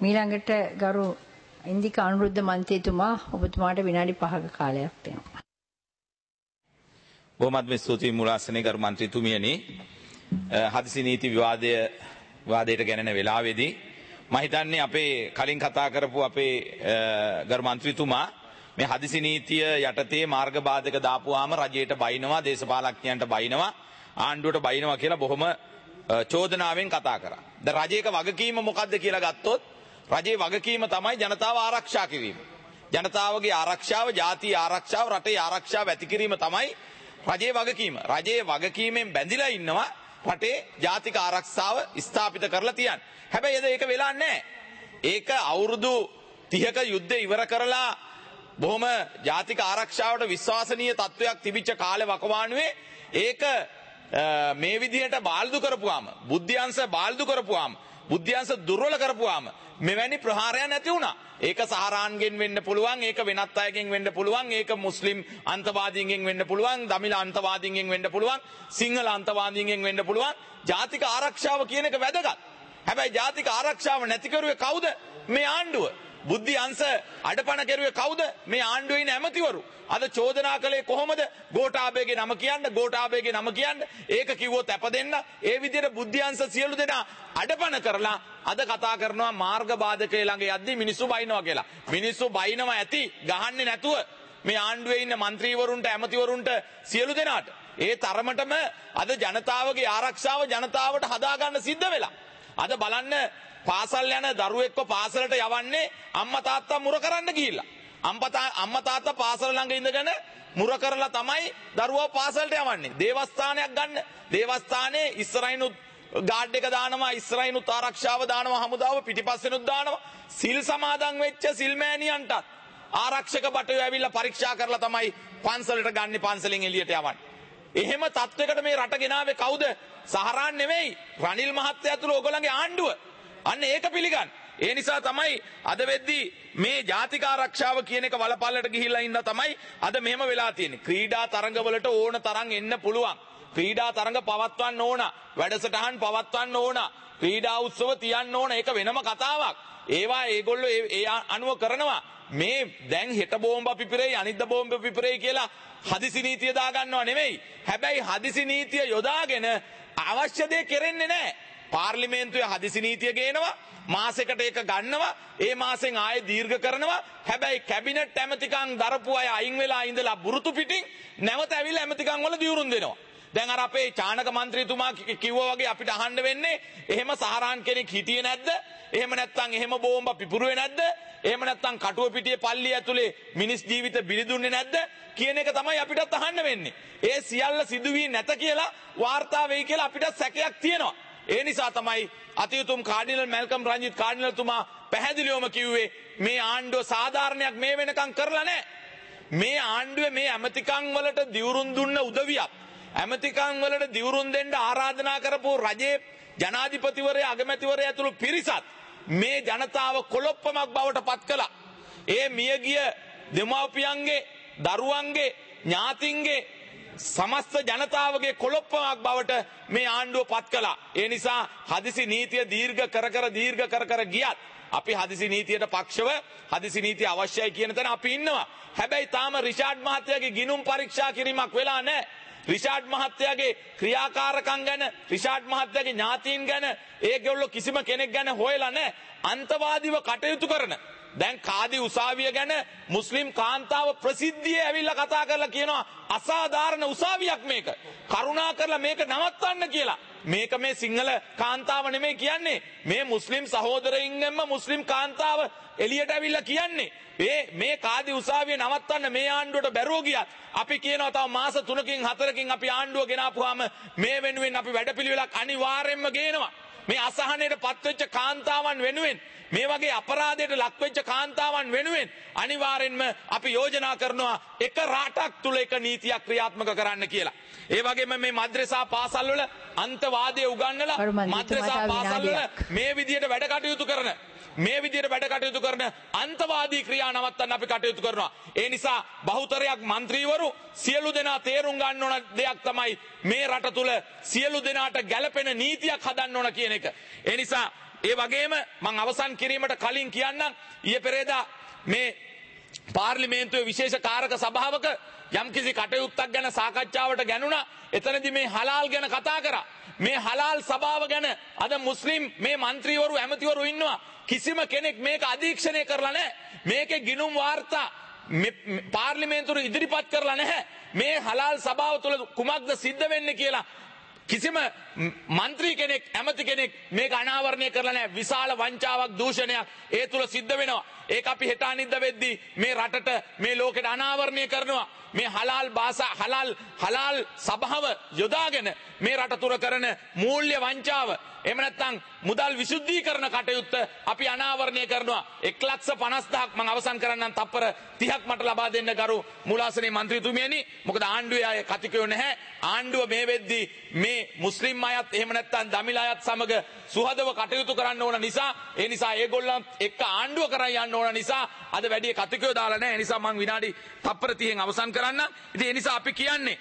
මීළඟට ගරු ඉන්දික අනුරුද්ධ මන්ත්‍රීතුමා ඔබතුමාට විනාඩි 5ක කාලයක් දෙනවා. බොහොමත්ම ස්තුතියි මුලාසනේ ගරු මන්ත්‍රීතුමියනි. හදිසි නීති විවාදයට ගැනෙන වෙලාවේදී මම හිතන්නේ අපේ කලින් කතා කරපු අපේ ගරු මන්ත්‍රීතුමා මේ හදිසි නීතිය යටතේ මාර්ග බාධක දාපුවාම රජයට බයිනවා, දේශපාලඥයන්ට බයිනවා, ආණ්ඩුවට බයිනවා කියලා බොහොම චෝදනාවෙන් කතා කරා. දැන් රජයක වගකීම මොකක්ද කියලා ගත්තොත් රජයේ වගකීම තමයි ජනතාව ආරක්ෂා කිරීම. ජනතාවගේ ආරක්ෂාව, ජාතිය ආරක්ෂාව, රටේ ආරක්ෂාව ඇති කිරීම තමයි රජයේ වගකීම. රජයේ වගකීමෙන් බැඳිලා ඉන්නවා රටේ ජාතික ආරක්ෂාව ස්ථාපිත කරලා තියන්නේ. හැබැයි ඒක වෙලා නැහැ. ඒක අවුරුදු 30ක යුද්ධය ඉවර කරලා බොහොම ජාතික ආරක්ෂාවට විශ්වාසනීය තත්වයක් තිබිච්ච කාලේ වකවානුවේ ඒක මේ විදිහට බාල්දු කරපුවාම, බුද්ධ්‍යංශ බාල්දු කරපුවාම, බුද්ධ්‍යංශ දුර්වල කරපුවාම මෙවැනි ප්‍රහාරයක් නැති වුණා. ඒක සහරාන්ගෙන් වෙන්න පුළුවන්, ඒක වෙනත් අයගෙන් වෙන්න පුළුවන්, ඒක මුස්ලිම් අන්තවාදීන්ගෙන් වෙන්න පුළුවන්, දමිළ අන්තවාදීන්ගෙන් වෙන්න පුළුවන්, සිංහල අන්තවාදීන්ගෙන් වෙන්න පුළුවන්. ජාතික ආරක්ෂාව කියන එක වැදගත්. හැබැයි ජාතික ආරක්ෂාව නැති කරුවේ කවුද? මේ ආණ්ඩුව. බුද්ධි අංශ අඩපණ කෙරුවේ කවුද? මේ ආණ්ඩුවේ ඉන්න ඇමතිවරු. අද චෝදනා කළේ කොහොමද? ගෝඨාභයගේ නම කියන්න, ගෝඨාභයගේ නම කියන්න. ඒක කිව්වොත් අප දෙන්න. ඒ විදිහට බුද්ධි අංශ සියලු දෙනා අඩපණ කරලා අද කතා කරනවා මාර්ග බාධකයේ ළඟ යද්දි මිනිස්සු බයිනවා කියලා. මිනිස්සු බයිනවා ඇති ගහන්නේ නැතුව මේ ආණ්ඩුවේ ඉන්න മന്ത്രിවරුන්ට, ඇමතිවරුන්ට සියලු දෙනාට. ඒ තරමටම අද ජනතාවගේ ආරක්ෂාව ජනතාවට හදාගන්න සිද්ධ වෙලා. අද බලන්න පාසල් යන දරුවෙක්ව පාසලට යවන්නේ අම්මා තාත්තා මුර කරන්න ගිහිල්ලා. අම්මා තාත්තා පාසල ළඟ ඉඳගෙන මුර කරලා තමයි දරුවව පාසලට යවන්නේ. දේවස්ථානයක් ගන්න. දේවස්ථානයේ ඉස්සරහිනුත් ගාඩ් එක දානවා, ඉස්සරහිනුත් ආරක්ෂාව දානවා, හමුදාව පිටිපස්සෙනුත් දානවා. සිල් සමාදන් වෙච්ච සිල්මෑණියන්ටත් ආරක්ෂක බටයෝ ඇවිල්ලා පරීක්ෂා කරලා තමයි පන්සලට ගන්න, පන්සලෙන් එළියට යවන්නේ. එහෙම තත්වයකට මේ රට ගෙනාවේ කවුද? සහරාන් නෙවෙයි, රනිල් මහත්තයා ඇතුළු ඔයගොල්ලන්ගේ ආණ්ඩුව. අන්න ඒක පිළිගන්න. ඒ නිසා තමයි අද වෙද්දී මේ ජාතික ආරක්ෂාව කියන එක වලපල්ලට ගිහිල්ලා ඉඳලා තමයි අද මෙහෙම වෙලා තියෙන්නේ. ක්‍රීඩා තරඟවලට ඕන තරම් එන්න පුළුවන්. ක්‍රීඩා තරඟ පවත්වන්න ඕන. වැඩසටහන් පවත්වන්න ඕන. ක්‍රීඩා උත්සව තියන්න ඕන. ඒක වෙනම කතාවක්. ඒවා ඒගොල්ලෝ ඒ අනුව කරනවා. මේ දැන් හෙට බෝම්බ පිපිරෙයි, අනිද්දා බෝම්බ පිපිරෙයි කියලා හදිසි නීතිය දාගන්නව නෙමෙයි. හැබැයි හදිසි නීතිය යොදාගෙන අවශ්‍ය දේ කෙරෙන්නේ නැහැ. පාර්ලිමේන්තුවේ හදිසි නීතිය ගේනවා, මාසෙකට ඒක ගන්නවා, ඒ මාසෙන් ආයේ දීර්ඝ කරනවා. හැබැයි කැබිනට් ඇමතිකම් දරපු අය අයින් වෙලා ඉඳලා බුරුතු පිටින් නැවත ඇවිල්ලා ඇමතිකම් වල දියුරුම් දෙනවා. දැන් අර අපේ චානක මන්ත්‍රීතුමා කිව්වා වගේ අපිට අහන්න වෙන්නේ එහෙම සහරාන් කෙනෙක් හිටියේ නැද්ද? එහෙම නැත්නම් එහෙම බෝම්බ පිපුරුවේ නැද්ද? එහෙම නැත්නම් කටුව පිටියේ පල්ලිය ඇතුලේ මිනිස් ජීවිත බිලිදුන්නේ නැද්ද කියන එක තමයි අපිටත් අහන්න වෙන්නේ. ඒ සියල්ල සිදු වී නැත කියලා වාර්තා වෙයි කියලා අපිට සැකයක් තියෙනවා. ඒ නිසා තමයි අතිඋතුම් කාඩිනල් මැල්කම් රංජිත් කාඩිනල්තුමා පැහැදිලිවම කිව්වේ මේ ආණ්ඩුව සාධාරණයක් මේ වෙනකම් කරලා නැහැ. මේ ආණ්ඩුවේ මේ ඇමතිකම් වලට දිවුරුම් දුන්න උදවියක්, ඇමතිකම් වලට දිවුරුම් දෙන්න ආරාධනා කරපු රජයේ ජනාධිපතිවරයා, අගමැතිවරයා ඇතුළු පිරිසත් මේ ජනතාව කොලොප්පමක් බවට පත් කළා. ඒ මියගිය දෙමව්පියන්ගේ, දරුවන්ගේ, ඥාතින්ගේ සමස්ත ජනතාවගේ කොලොප්පමක් බවට මේ ආණ්ඩුව පත් කළා. ඒ නිසා හදිසි නීතිය දීර්ඝ කර ගියත් අපි හදිසි නීතියට පක්ෂව හදිසි නීතිය අවශ්‍යයි කියන තැන අපි ඉන්නවා. හැබැයි තාම රිෂාඩ් මහත්තයාගේ ගිණුම් පරීක්ෂා කිරීමක් වෙලා නැහැ. රිෂාඩ් මහත්තයාගේ ක්‍රියාකාරකම් ගැන, රිෂාඩ් මහත්තයාගේ ඥාතීන් ගැන ඒගොල්ලෝ කිසිම කෙනෙක් ගැන හොයලා නැහැ. අන්තවාදීව කටයුතු කරන දැන් කාදි උසාවිය ගැන මුස්ලිම් කාන්තාව ප්‍රසිද්ධියේ ඇවිල්ලා කතා කරලා කියනවා අසාධාරණ උසාවියක් මේක. කරුණා කරලා මේක නවත්තන්න කියලා. මේක මේ සිංහල කාන්තාව නෙමෙයි කියන්නේ. මේ මුස්ලිම් සහෝදරයින්ගෙන්ම මුස්ලිම් කාන්තාව එළියට ඇවිල්ලා කියන්නේ. මේ කාදි උසාවිය නවත්තන්න මේ ආණ්ඩුවට බැරුව ගියත් අපි කියනවා තව මාස 3කින් 4කින් අපි ආණ්ඩුව ගෙනාපුවාම මේ වෙනුවෙන් අපි වැඩපිළිවෙලක් අනිවාර්යෙන්ම ගේනවා. මේ අසහනයට පත්වෙච්ච කාන්තාවන් වෙනුවෙන්, මේ වගේ අපරාධයට ලක්වෙච්ච කාන්තාවන් වෙනුවෙන් අනිවාර්යෙන්ම අපි යෝජනා කරනවා එක රටක් තුල එක නීතියක් ක්‍රියාත්මක කරන්න කියලා. ඒ වගේම මේ මද්රසා පාසල් වල අන්තවාදයේ උගන්වලා මද්රසා පාසල් වල මේ විදියට වැඩ කටයුතු කරන අන්තවාදී ක්‍රියා නවත්තන්න අපි කටයුතු කරනවා. ඒ නිසා බහුතරයක් മന്ത്രിවරු සියලු දෙනා තේරුම් ගන්න ඕන දෙයක් තමයි මේ රට තුල සියලු දෙනාට ගැළපෙන නීතියක් හදන්න ඕන කියන එක. ඒ නිසා ඒ වගේම මං අවසන් කිරීමට කලින් කියන්නම් ඊයේ පෙරේදා මේ පාර්ලිමේන්තුවේ විශේෂ කාරක සභාවක යම්කිසි කටයුත්තක් ගැන සාකච්ඡාවට ගැනුණා. එතනදී මේ හලාල් ගැන කතා කරා. මේ හලාල් සභාව ගැන අද මුස්ලිම් මේ മന്ത്രിවරු ඇමතිවරු ඉන්නවා. කිසිම කෙනෙක් මේක අධීක්ෂණය කරලා නැහැ. මේකේ ගිණුම් වාර්තා පාර්ලිමේන්තුවේ ඉදිරිපත් කරලා නැහැ. මේ හලාල් සභාව තුළ කුමක්ද සිද්ධ වෙන්නේ කියලා කිසිම മന്ത്രി කෙනෙක් ඇමති කෙනෙක් මේක අනාවරණය කරලා නැහැ. විශාල වංචාවක් දූෂණයක් ඒ තුළ සිද්ධ වෙනවා. ඒක අපි හෙට අනිද්දා වෙද්දී මේ රටට මේ ලෝකෙට අනාවරණය කරනවා. මේ හලාල් භාෂා හලාල් සභාව යොදාගෙන මේ රට තුර කරන මූල්‍ය වංචාව එහෙම නැත්නම් මුදල් විසුද්ධීකරණ කටයුත්ත අපි අනාවරණය කරනවා. 1,50,000ක් මම අවසන් කරන්නම් තප්පර 30ක් මට ලබා දෙන්න ගරු මූලාසනයේ മന്ത്രിතුමියනි. මොකද ආණ්ඩුවේ අය කතිකයෝ නැහැ. ආණ්ඩුව මේ වෙද්දී මේ මුස්ලිම් අයත් එහෙම නැත්නම් දමිළ අයත් සමග සුහදව කටයුතු කරන්න ඕන නිසා ඒ නිසා ඒගොල්ලන් එක්ක ආණ්ඩුව කරන් යන්න ඕන නිසා අද වැඩි කතිකයෝ දාලා නැහැ. ඒ නිසා මම විනාඩි තප්පර 30න් අවසන් කරන්න. ඉතින් ඒ නිසා අපි කියන්නේ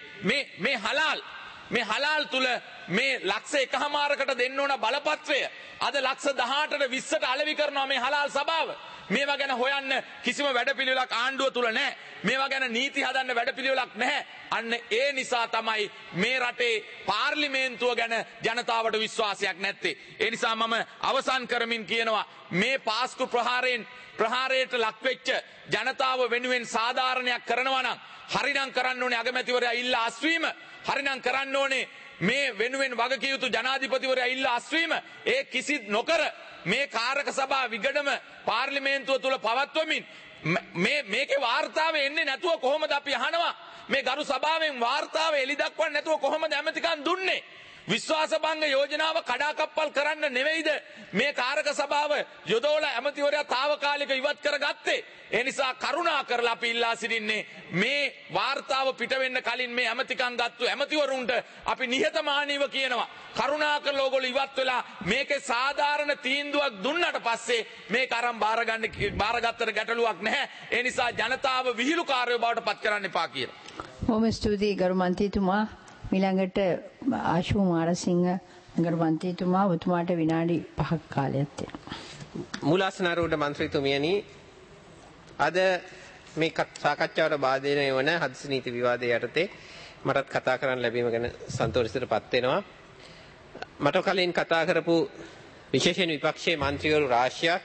මේ හලාල් තුල මේ ලක්ෂ 1මාරකට දෙන්න ඕන බලපත්‍රය අද ලක්ෂ 18ට 20ට අලෙවි කරනවා මේ හලාල් සභාව. මේවා ගැන හොයන්න කිසිම වැඩපිළිවෙලක් ආණ්ඩුව තුල නැහැ. මේවා ගැන නීති හදන්න වැඩපිළිවෙලක් නැහැ. අන්න ඒ නිසා තමයි මේ රටේ පාර්ලිමේන්තුව ගැන ජනතාවට විශ්වාසයක් නැත්තේ. ඒ නිසා මම අවසන් කරමින් කියනවා මේ පාස්කු ප්‍රහාරයට ලක්වෙච්ච ජනතාව වෙනුවෙන් සාධාරණයක් කරනවා නම් හරිනම් කරන්න ඕනේ අගමැතිවරයා ඉල්ලා අස්වීම. හරිනම් කරන්න ඕනේ මේ වෙනුවෙන් වගකිය යුතු ජනාධිපතිවරයා ඉල්ලා අස්වීම. ඒ කිසිත් නොකර මේ කාරක සභා විගඩම පාර්ලිමේන්තුව තුල පවත්වමින් මේකේ වාර්තාව එන්නේ නැතුව කොහොමද අපි අහනවා? මේ ගරු සභාවෙන් වාර්තාව එලි දක්වන්න නැතුව කොහොමද ඇමතිකම් දුන්නේ? විශ්වාසභංග යෝජනාව කඩාකප්පල් කරන්න නෙවෙයිද මේ කාරක සභාව යොදවලා ඇමතිවරයා తాවකාලික ඉවත් කරගත්තේ? ඒ නිසා කරුණා කරලා අපි ඉල්ලා සිටින්නේ මේ වාර්තාව පිට වෙන්න කලින් මේ ඇමතිකම් ගත්තු ඇමතිවරුන්ට අපි නිහතමානීව කියනවා කරුණාකරලා ඕගොල්ලෝ ඉවත් වෙලා මේකේ සාධාරණ තීන්දුවක් දුන්නට පස්සේ මේක අරන් බාරගත්තට ගැටලුවක් නැහැ. ඒ නිසා ජනතාව විහිළුකාරයෝ බවට පත් කරන්න එපා කියලා. බොහොම ස්තුතියි ගරු මන්ත්‍රීතුමා. ඊළඟට ආශු මාරසිංහ ගරු මන්ත්‍රීතුමා ඔබතුමාට විනාඩි 5ක කාලයක් තියෙනවා. මූලාසනාරූඪ මන්ත්‍රීතුමියනි, අද මේ සාකච්ඡාවට බාධාන වන හදිසි නීති විවාදයේ යටතේ මටත් කතා කරන්න ලැබීම ගැන සන්තෝෂයටපත් වෙනවා. මට කලින් කතා කරපු විශේෂයෙන් විපක්ෂයේ මන්ත්‍රීවරු රාශියක්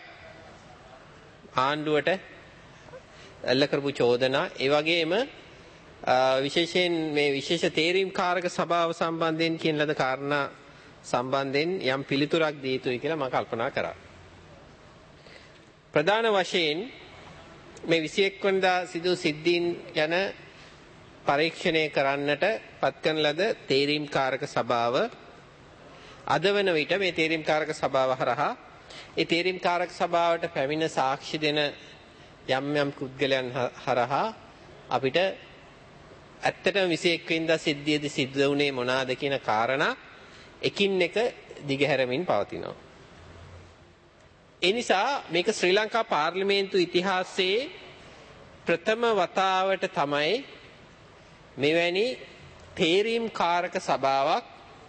ආණ්ඩුවට එල්ල කරපු චෝදනා, ඒ වගේම විශේෂයෙන් මේ විශේෂ තේරීම් කාරක සභාව සම්බන්ධයෙන් කියන ලද කාරණා සම්බන්ධයෙන් යම් පිළිතුරක් දී යුතුයි කියලා මම කල්පනා කරා. ප්‍රධාන වශයෙන් මේ 21 වෙනිදා සිදු සිද්ධීන් ගැන පරීක්ෂණය කරන්නට පත් කරන ලද තේරීම් කාරක සභාව අද වන විට මේ තේරීම් කාරක සභාව හරහා ඒ තේරීම් කාරක සභාවට පැමිණ සාක්ෂි දෙන යම් පුද්ගලයන් හරහා අපිට ඇත්තටම 21 වෙනිදා සිද්ධියේදී සිද්ධ වුණේ මොනවාද කියන කාරණා එකින් එක දිගහැරමින් පවතිනවා. ඒ නිසා මේක ශ්‍රී ලංකා පාර්ලිමේන්තු ඉතිහාසයේ ප්‍රථම වතාවට තමයි මෙවැනි තේරීම් කාරක සභාවක්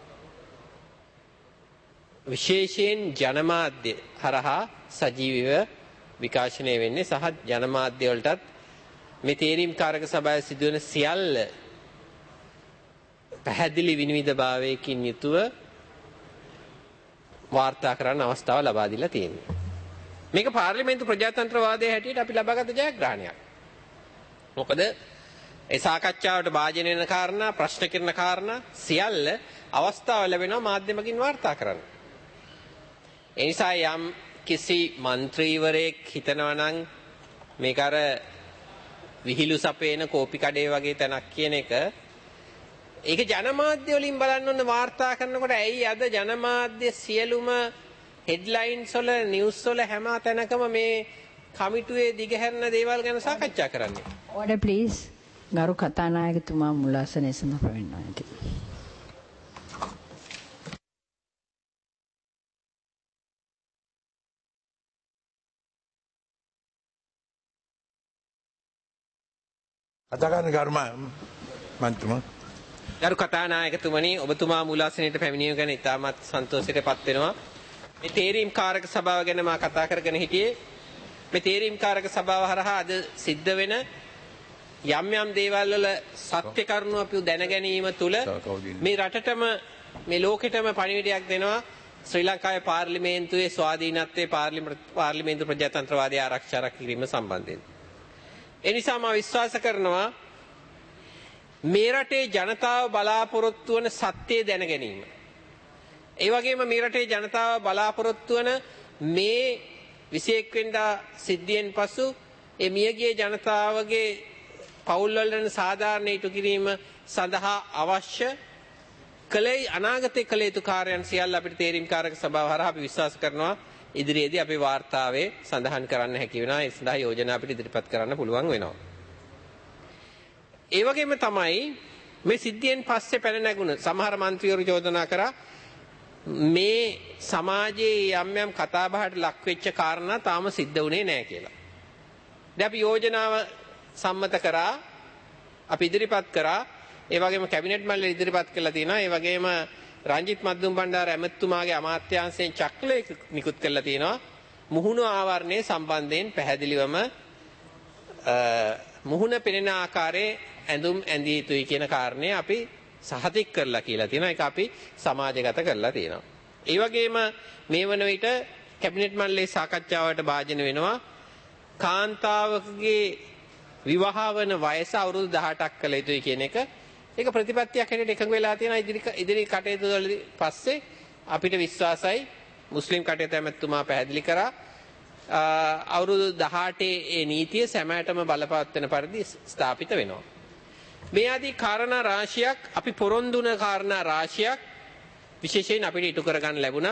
විශේෂයෙන් ජනමාධ්‍ය හරහා සජීවීව විකාශනය වෙන්නේ සහ ජනමාධ්‍ය වලටත් මේ තේරීම් කාරක සභාවේ සිදුවන සියල්ල පැහැදිලි විනිවිදභාවයකින් යුතුව වාර්තා කරන්න අවස්ථාව ලබා දීලා තියෙනවා. මේක පාර්ලිමේන්තු ප්‍රජාතන්ත්‍රවාදයේ හැටියට අපි ලබාගත් ජයග්‍රහණයක්. මොකද ඒ සාකච්ඡාවට භාජනය වෙන කාරණා, ප්‍රශ්න කරන කාරණා සියල්ල අවස්ථාව ලැබෙනවා මාධ්‍යමකින් වාර්තා කරන්න. ඒ නිසා යම් කිසි മന്ത്രിවරයෙක් හිතනවා නම් මේක අර විහිළු සපේන කෝපි කඩේ වගේ තැනක් කියන එක, ඒක ජනමාධ්‍ය වලින් බලන්න ඕන වාර්තා කරනකොට ඇයි අද ජනමාධ්‍ය සියලුම හෙඩ්ලයින්ස් වල නිවුස් වල හැම තැනකම මේ කමිටුවේ දිගහැරන දේවල් ගැන සාකච්ඡා කරන්නේ? Order please. ගරු කතානායකතුමා මුලාසනයේ සඳහන් වෙනවා ඇති. අදගන්න කර්ම මන්තුමා ගරු කතානායකතුමනි, ඔබතුමා මුලාසනයට පැමිණීම ගැන ඉතාමත් සන්තෝෂයටපත් වෙනවා. මේ තේරීම් කාරක සභාව ගැන මා කතා කරගෙන හිටියේ. මේ තේරීම් කාරක සභාව හරහා අද සිද්ධ වෙන යම් යම් දේවල් වල සත්‍ය කරුණු අපි දැන ගැනීම තුළ මේ රටටම මේ ලෝකෙටම පණිවිඩයක් දෙනවා ශ්‍රී ලංකාවේ පාර්ලිමේන්තුවේ ස්වාධීනත්වයේ පාර්ලිමේන්තු ප්‍රජාතන්ත්‍රවාදී ආරක්ෂා කිරීම සම්බන්ධයෙන්. ඒ නිසා මම විශ්වාස කරනවා මේ රටේ ජනතාව බලාපොරොත්තු වන සත්‍යය දැන ගැනීම. ඒ වගේම මේ රටේ ජනතාව බලාපොරොත්තු වන මේ 21 වෙනිදා සිද්ධියෙන් පසු ඒ මියගිය ජනතාවගේ පවුල් වලන සාධාරණ ඉටු කිරීම සඳහා අවශ්‍ය කලේ අනාගතයේ කළ යුතු කාර්යයන් සියල්ල අපිට තේරීම් කාරක සභාව හරහා අපි විශ්වාස කරනවා ඉදිරියේදී අපේ වාර්තාවේ සඳහන් කරන්න හැකි වෙනවා. ඒ සඳහා යෝජනා අපිට ඉදිරිපත් කරන්න පුළුවන් වෙනවා. ඒ වගේම තමයි මේ සිද්ධියෙන් පස්සේ පැන නැගුණ සමහර മന്ത്രിවරු චෝදනා කරා මේ සමාජයේ යම් යම් කතාබහට ලක් වෙච්ච කාරණා තාම සිද්ධ වුණේ නැහැ කියලා. දැන් අපි යෝජනාව සම්මත කරා, අපි ඉදිරිපත් කරා, ඒ වගේම කැබිනට් මණ්ඩලය ඉදිරිපත් කළා තියෙනවා. ඒ වගේම රංජිත් මද්දුම් බණ්ඩාර ඇමතුමාගේ අමාත්‍යාංශයෙන් චක්‍රලේඛ නිකුත් කළා තියෙනවා. මුහුණු ආවරණය සම්බන්ධයෙන් පැහැදිලිවම මුහුණ පෙනෙන ආකාරයේ ඇඳුම් ඇඳිය යුතුයි කියන කාරණේ අපි සහතික කරලා කියලා තියෙනවා. ඒක අපි සමාජගත කරලා තියෙනවා. ඒ වගේම මේ වන විට කැබිනට් මණ්ඩලයේ සාකච්ඡාවට භාජන වෙනවා කාන්තාවකගේ විවාහ වන වයස අවුරුදු 18ක් කළ යුතුයි කියන එක. ඒක ප්‍රතිපත්තියක් හැටියට එකඟ වෙලා තියෙනවා ඉදිරි කටයුතු වලදී. පස්සේ අපිට විශ්වාසයි මුස්ලිම් කටයුතු ඇමතුමා පැහැදිලි කරා අවුරුදු 18 ඒ නීතිය සැමටම බලපවත් වෙන පරිදි ස්ථාපිත වෙනවා. මේ ආදී කාරණා රාශියක් අපි පොරොන්දු වුණ කාරණා රාශියක් විශේෂයෙන් අපිට ඉටු කරගන්න ලැබුණා.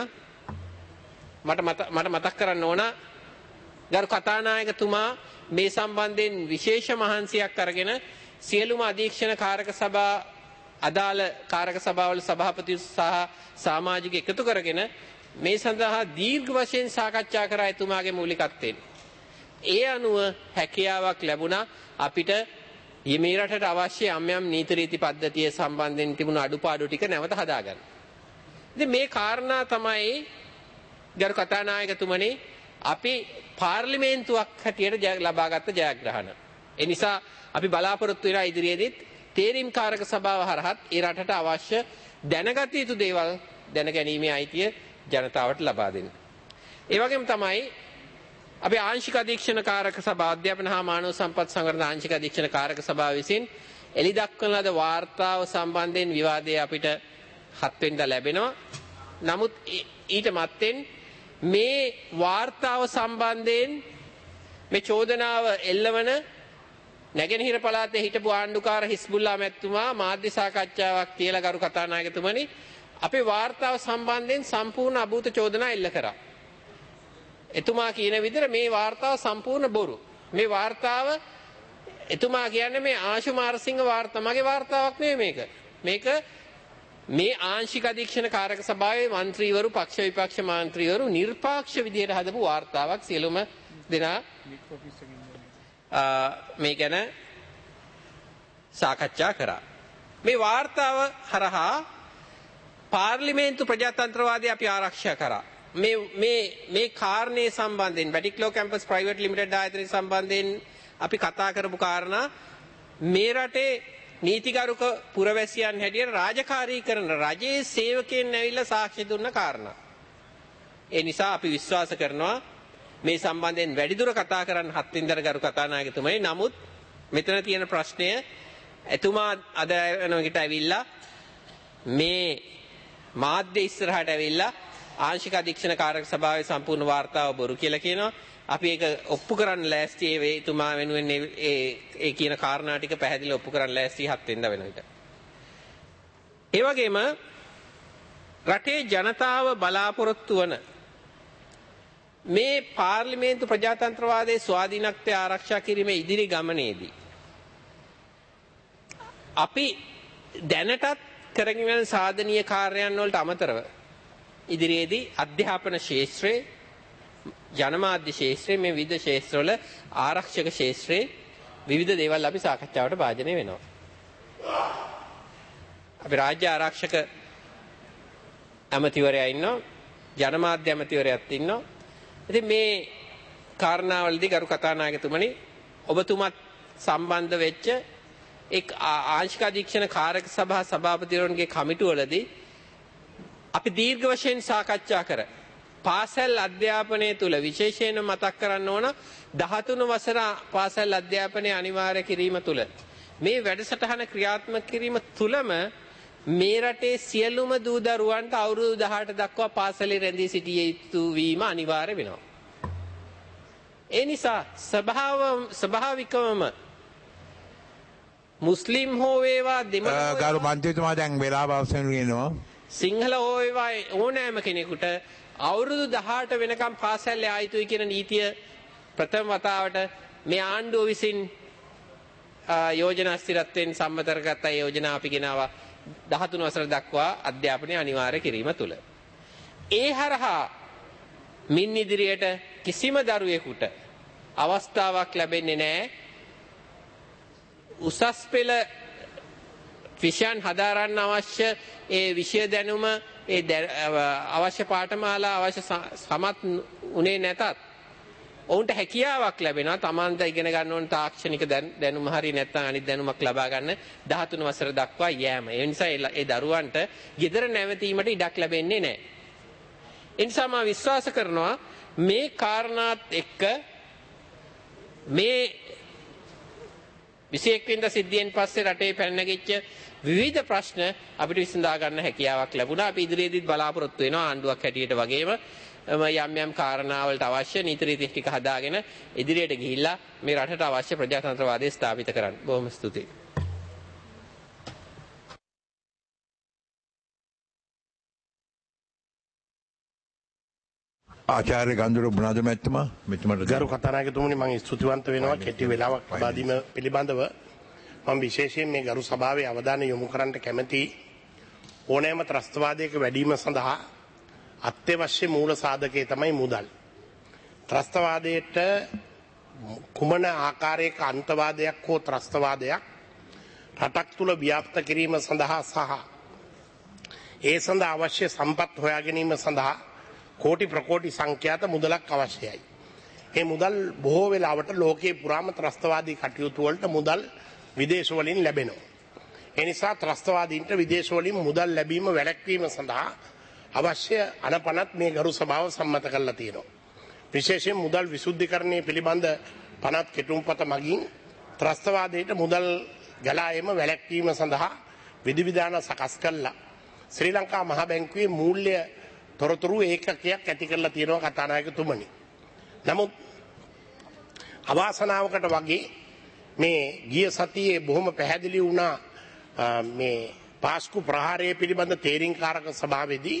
මට මතක් කරන්න ඕන ගරු කතානායකතුමා මේ සම්බන්ධයෙන් විශේෂ මහන්සියක් අරගෙන සියලුම අධීක්ෂණ කාරක සභා අදාළ කාරක සභාවල සභාපති සහ සමාජික එකතු කරගෙන මේ සඳහා දීර්ඝ වශයෙන් සාකච්ඡා කරා එතුමාගේ මූලිකත්වයෙන්. ඒ අනුව හැකියාවක් ලැබුණා අපිට මේ රටට අවශ්‍ය යම් යම් නීති රීති පද්ධතිය සම්බන්ධයෙන් තිබුණු අඩුපාඩු ටික නැවත හදාගන්න. ඉතින් මේ කාරණා තමයි ගරු කතානායකතුමනි අපි පාර්ලිමේන්තුවක් හැටියට ලබාගත් ජයග්‍රහණ. ඒ නිසා අපි බලාපොරොත්තු වෙනා ඉදිරියේදීත් තේරීම් කාරක සභාව හරහත් ඒ රටට අවශ්‍ය දැනගත යුතු දේවල් දැනගැනීමේ අයිතිය ජනතාවට ලබා දෙන්න. ඒ වගේම තමයි අපි ආංශික අධීක්ෂණ කාරක සභාව අධ්‍යාපන හා මානව සම්පත් සංවර්ධන ආංශික අධීක්ෂණ කාරක සභාව විසින් එළි දක්වන ලද වාර්තාව සම්බන්ධයෙන් විවාදයේ අපිට 7 වෙනිදා ලැබෙනවා. නමුත් ඊට මත්තෙන් මේ වාර්තාව සම්බන්ධයෙන් මේ චෝදනාව එල්ලවන නැගෙනහිර පළාතේ හිටපු ආණ්ඩුකාර හිස්බුල්ලා මැතිතුමා මාධ්‍ය සාකච්ඡාවක් කියලා ගරු කතානායකතුමනි අපේ වාර්තාව සම්බන්ධයෙන් සම්පූර්ණ අභූත චෝදනා එල්ල කරා. එතුමා කියන විදිහට මේ වාර්තාව සම්පූර්ණ බොරු. මේ වාර්තාව එතුමා කියන්නේ මේ ආශු මාරසිංහ වාර්තාව මගේ වාර්තාවක් නෙවෙයි මේක. මේක මේ ආංශික අධීක්ෂණ කාරක සභාවේ മന്ത്രിවරු පක්ෂ විපක්ෂ මන්ත්‍රීවරු නිර්පාක්ෂ විදියට හදපු වාර්තාවක් සියලුම දෙනා මේ ගැන සාකච්ඡා කරා. මේ වාර්තාව හරහා පාර්ලිමේන්තු ප්‍රජාතන්ත්‍රවාදී අපි ආරක්ෂා කරා. මේ කාරණේ සම්බන්ධයෙන් වැටික්ලෝ කැම්පස් ප්‍රයිවට් ලිමිටඩ් ආයතනය සම්බන්ධයෙන් අපි කතා කරපු කාරණා මේ රටේ නීතිගරුක පුරවැසියන් හැටියට රාජකාරී කරන රජයේ සේවකයන් ඇවිල්ලා සාක්ෂි දුන්න කාරණා. ඒ නිසා අපි විශ්වාස කරනවා මේ සම්බන්ධයෙන් වැඩිදුර කතා කරන්න 7 වෙනිදා ගරු කතානායකතුමනි. නමුත් මෙතන තියෙන ප්‍රශ්නය එතුමා අද වෙනකොට ඇවිල්ලා මේ මාධ්‍ය ඉස්සරහට ඇවිල්ලා ආංශික අධීක්ෂණ කාරක සභාවේ සම්පූර්ණ වාර්තාව බොරු කියලා කියනවා. අපි ඒක ඔප්පු කරන්න ලෑස්ති ඒ එතුමා වෙනුවෙන් ඒ කියන කාරණා ටික පැහැදිලිව ඔප්පු කරන්න ලෑස්ති 7 වෙනිදා වෙනකොට. ඒ වගේම රටේ ජනතාව බලාපොරොත්තු වන මේ පාර්ලිමේන්තු ප්‍රජාතන්ත්‍රවාදයේ ස්වාධීනත්වය ආරක්ෂා කිරීමේ ඉදිරි ගමනේදී අපි දැනටත් කරගෙන යන සාධනීය කාර්යයන් වලට අමතරව ඉදිරියේදී අධ්‍යාපන ශාස්ත්‍රයේ ජනමාධ්‍ය ශාස්ත්‍රයේ මේ විවිධ ශාස්ත්‍රවල ආරක්ෂක ශාස්ත්‍රයේ විවිධ දේවල් අපි සාකච්ඡාවට භාජනය වෙනවා. අපි රාජ්‍ය ආරක්ෂක ඇමතිවරයා ඉන්නවා ජනමාධ්‍ය ඇමතිවරයෙක් ඉන්නවා. ඉතින් මේ කාරණාවලදී ගරු කතානායකතුමනි ඔබතුමත් සම්බන්ධ වෙච්ච එක් ආංශික අධීක්ෂණ කාරක සභා සභාපතිවරුන්ගේ කමිටුවලදී අපි දීර්ඝ වශයෙන් සාකච්ඡා කර පාසල් අධ්‍යාපනය තුල විශේෂයෙන් මතක් කරන්න ඕන 13 වසර පාසල් අධ්‍යාපනය අනිවාර්ය කිරීම තුල මේ වැඩසටහන ක්‍රියාත්මක කිරීම තුලම මේ රටේ සියලුම දූ දරුවන්ට අවුරුදු 18 දක්වා පාසලේ රැඳී සිටිය යුතු වීම අනිවාර්ය වෙනවා. ඒ නිසා ස්වභාවිකවම මුස්ලිම් හෝ වේවා දෙමළ ගරු මන්ත්‍රීතුමා දැන් වෙලාව අවසන් වෙනවා. සිංහල හෝ වේවා ඕනෑම කෙනෙකුට අවුරුදු 18 වෙනකම් පාසල් යා යුතුයි කියන නීතිය ප්‍රථම වතාවට මේ ආණ්ඩුව විසින් යෝජනා ස්ථිරත්වයෙන් සම්මත කරගත්ත යෝජනා අපි ගෙනාවා 13 වසර දක්වා අධ්‍යාපනය අනිවාර්ය කිරීම තුල. ඒ හරහා මින් ඉදිරියට කිසිම දරුවෙකුට අවස්ථාවක් ලැබෙන්නේ නැහැ උසස් පෙළ විෂයන් හදාරන්න අවශ්‍ය ඒ විෂය දැනුම ඒ අවශ්‍ය පාඨමාලා අවශ්‍ය සමත් උනේ නැතත් ඔවුන්ට හැකියාවක් ලැබෙනවා තමන්ට ඉගෙන ගන්න ඕන තාක්ෂණික දැනුම හරි නැත්නම් අනිත් දැනුමක් ලබා ගන්න 13 වසර දක්වා යෑම. ඒ නිසා ඒ දරුවන්ට ගෙදර නැවතීමට ඉඩක් ලැබෙන්නේ නැහැ. ඒ නිසා මම විශ්වාස කරනවා මේ කාරණාත් එක්ක මේ 21 වෙනිදා සිද්ධියෙන් පස්සේ රටේ පැන නැගිච්ච විවිධ ප්‍රශ්න අපිට විසඳා ගන්න හැකියාවක් ලැබුණා. අපි ඉදිරියේදීත් බලාපොරොත්තු වෙනවා ආණ්ඩුවක් හැටියට වගේම යම් කාරණාවලට අවශ්‍ය නීති රීති ටික හදාගෙන ඉදිරියට ගිහිල්ලා මේ රටට අවශ්‍ය ප්‍රජාතන්ත්‍රවාදය ස්ථාපිත කරන්න. බොහොම ස්තුතියි. ආචාර්ය ගන්දුර බුනාද මැතිතුමා මෙතුමාට ගරු කතානායකතුමනි මම ස්තුතිවන්ත වෙනවා කෙටි වෙලාවක් ලබා දීම පිළිබඳව මම විශේෂයෙන් මේ ගරු සභාවේ අවධානය යොමු කරන්න කැමැති ඕනෑම ත්‍රස්තවාදයක වැඩිම සඳහා අත්‍යවශ්‍ය මූල සාධකය තමයි මුදල්. ත්‍රස්තවාදයට කුමන ආකාරයක අන්තවාදයක් හෝ ත්‍රස්තවාදයක් රටක් තුල ව්‍යාප්ත කිරීම සඳහා සහ ඒ සඳහා අවශ්‍ය සම්පත් හොයා ගැනීම සඳහා කෝටි ප්‍රකෝටි සංඛ්‍යාත මුදලක් අවශ්‍යයි. මේ මුදල් බොහෝ වෙලාවට ලෝකයේ පුරාම ත්‍රස්තවාදී කටයුතු වලට මුදල් විදේශ වලින් ලැබෙනවා. ඒ නිසා ත්‍රස්තවාදීන්ට විදේශ වලින් මුදල් ලැබීම වැළැක්වීම සඳහා අවශ්‍ය අනපනත් මේ ගරු සභාව සම්මත කරලා තියෙනවා. විශේෂයෙන් මුදල් විසුද්ධිකරණය පිළිබඳ පනත් කෙටුම්පත මගින් ත්‍රස්තවාදයට මුදල් ගලා එම වැළැක්වීම සඳහා විධිවිධාන සකස් කළා. ශ්‍රී ලංකා මහ බැංකුවේ මූල්‍ය තොරතුරු ඒකකයක් ඇති කරලා තියෙනවා කතානායකතුමනි. නමුත් අවාසනාවකට වගේ මේ ගිය සතියේ බොහොම පැහැදිලි වුණා මේ පාස්කු ප්‍රහාරය පිළිබඳ තේරීම්කාරක සභාවේදී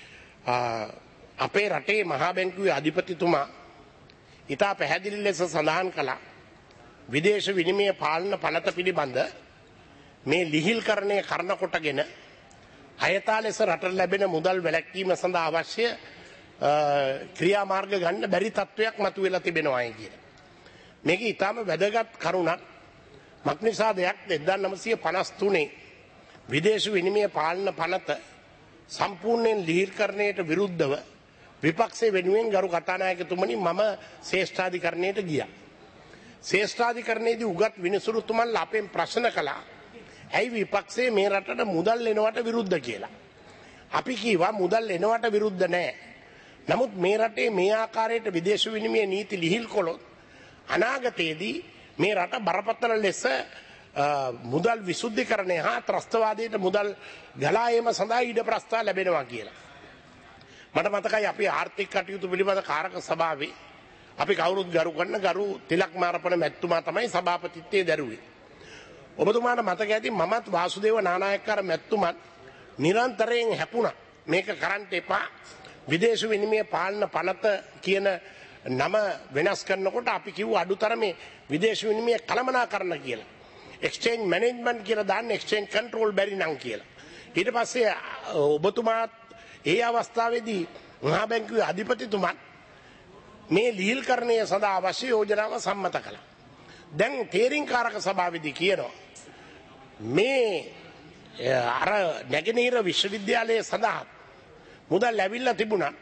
අපේ රටේ මහා බැංකුවේ අධිපතිතුමා ඉතා පැහැදිලි ලෙස සඳහන් කළා විදේශ විනිමය පාලන පනත පිළිබඳ මේ ලිහිල්කරණය කරන කොටගෙන අයථා ලෙස රටට ලැබෙන මුදල් වැළැක්වීම සඳහා අවශ්‍ය ක්‍රියාමාර්ග ගන්න බැරි තත්වයක් මතුවලා තිබෙනවායි කියලා. මේක ඊටාම වැදගත් කරුණක්. මක්නිසාදයක් 1953 විදේශ විනිමය පාලන පනත සම්පූර්ණයෙන් ලිහිල්කරණයට විරුද්ධව විපක්ෂයේ වෙනුවෙන් ගරු කතානායකතුමනි මම ශ්‍රේෂ්ඨාධිකරණයට ගියා. ශ්‍රේෂ්ඨාධිකරණයේදී උගත් විනිසුරුතුමන්ලා අපෙන් ප්‍රශ්න කළා. ඇයි විපක්ෂයේ මේ රටට මුදල් එනවට විරුද්ධ කියලා. අපි කීවා මුදල් එනවට විරුද්ධ නැහැ. නමුත් මේ රටේ මේ ආකාරයට විදේශ විනිමය නීති ලිහිල් කළොත් අනාගතයේදී මේ රට බරපතල ලෙස මුදල් විසුද්ධිකරණය හා ත්‍රස්තවාදයට මුදල් ගලා ඒම සඳහා ඉඩ ප්‍රස්ථා ලැබෙනවා කියලා. මට මතකයි අපි ආර්ථික කටයුතු පිළිබඳ කාරක සභාවේ අපි කවුරුත් ගරු කරන ගරු තිලක් මාරපන මැතිතුමා තමයි සභාපතිත්වයේ දැරුවේ. ඔබතුමාට මතක ඇති මමත් වාසුදේව නානායක්කාර මැතිතුමත් නිරන්තරයෙන් හැපුණා මේක කරන්න එපා විදේශ විනිමය පාලන පනත කියන නම වෙනස් කරනකොට අපි කිව්ව අඩුතරමේ විදේශ විනිමය කළමනාකරණ කියලා. එක්ස්චේන්ජ් මැනේජ්මන්ට් කියලා දාන්න එක්ස්චේන්ජ් කන්ට්‍රෝල් බැරි නම් කියලා. ඊට පස්සේ ඔබතුමාත් ඒ අවස්ථාවේදී මහා බැංකුවේ අධිපතිතුමත් මේ ලිහිල්කරණය සඳහා අවශ්‍ය යෝජනාව සම්මත කළා. දැන් තේරීම්කාරක සභාවේදී කියනවා මේ අර නැගෙනහිර විශ්වවිද්‍යාලයේ සඳහා මුදල් ලැබිලා තිබුණා.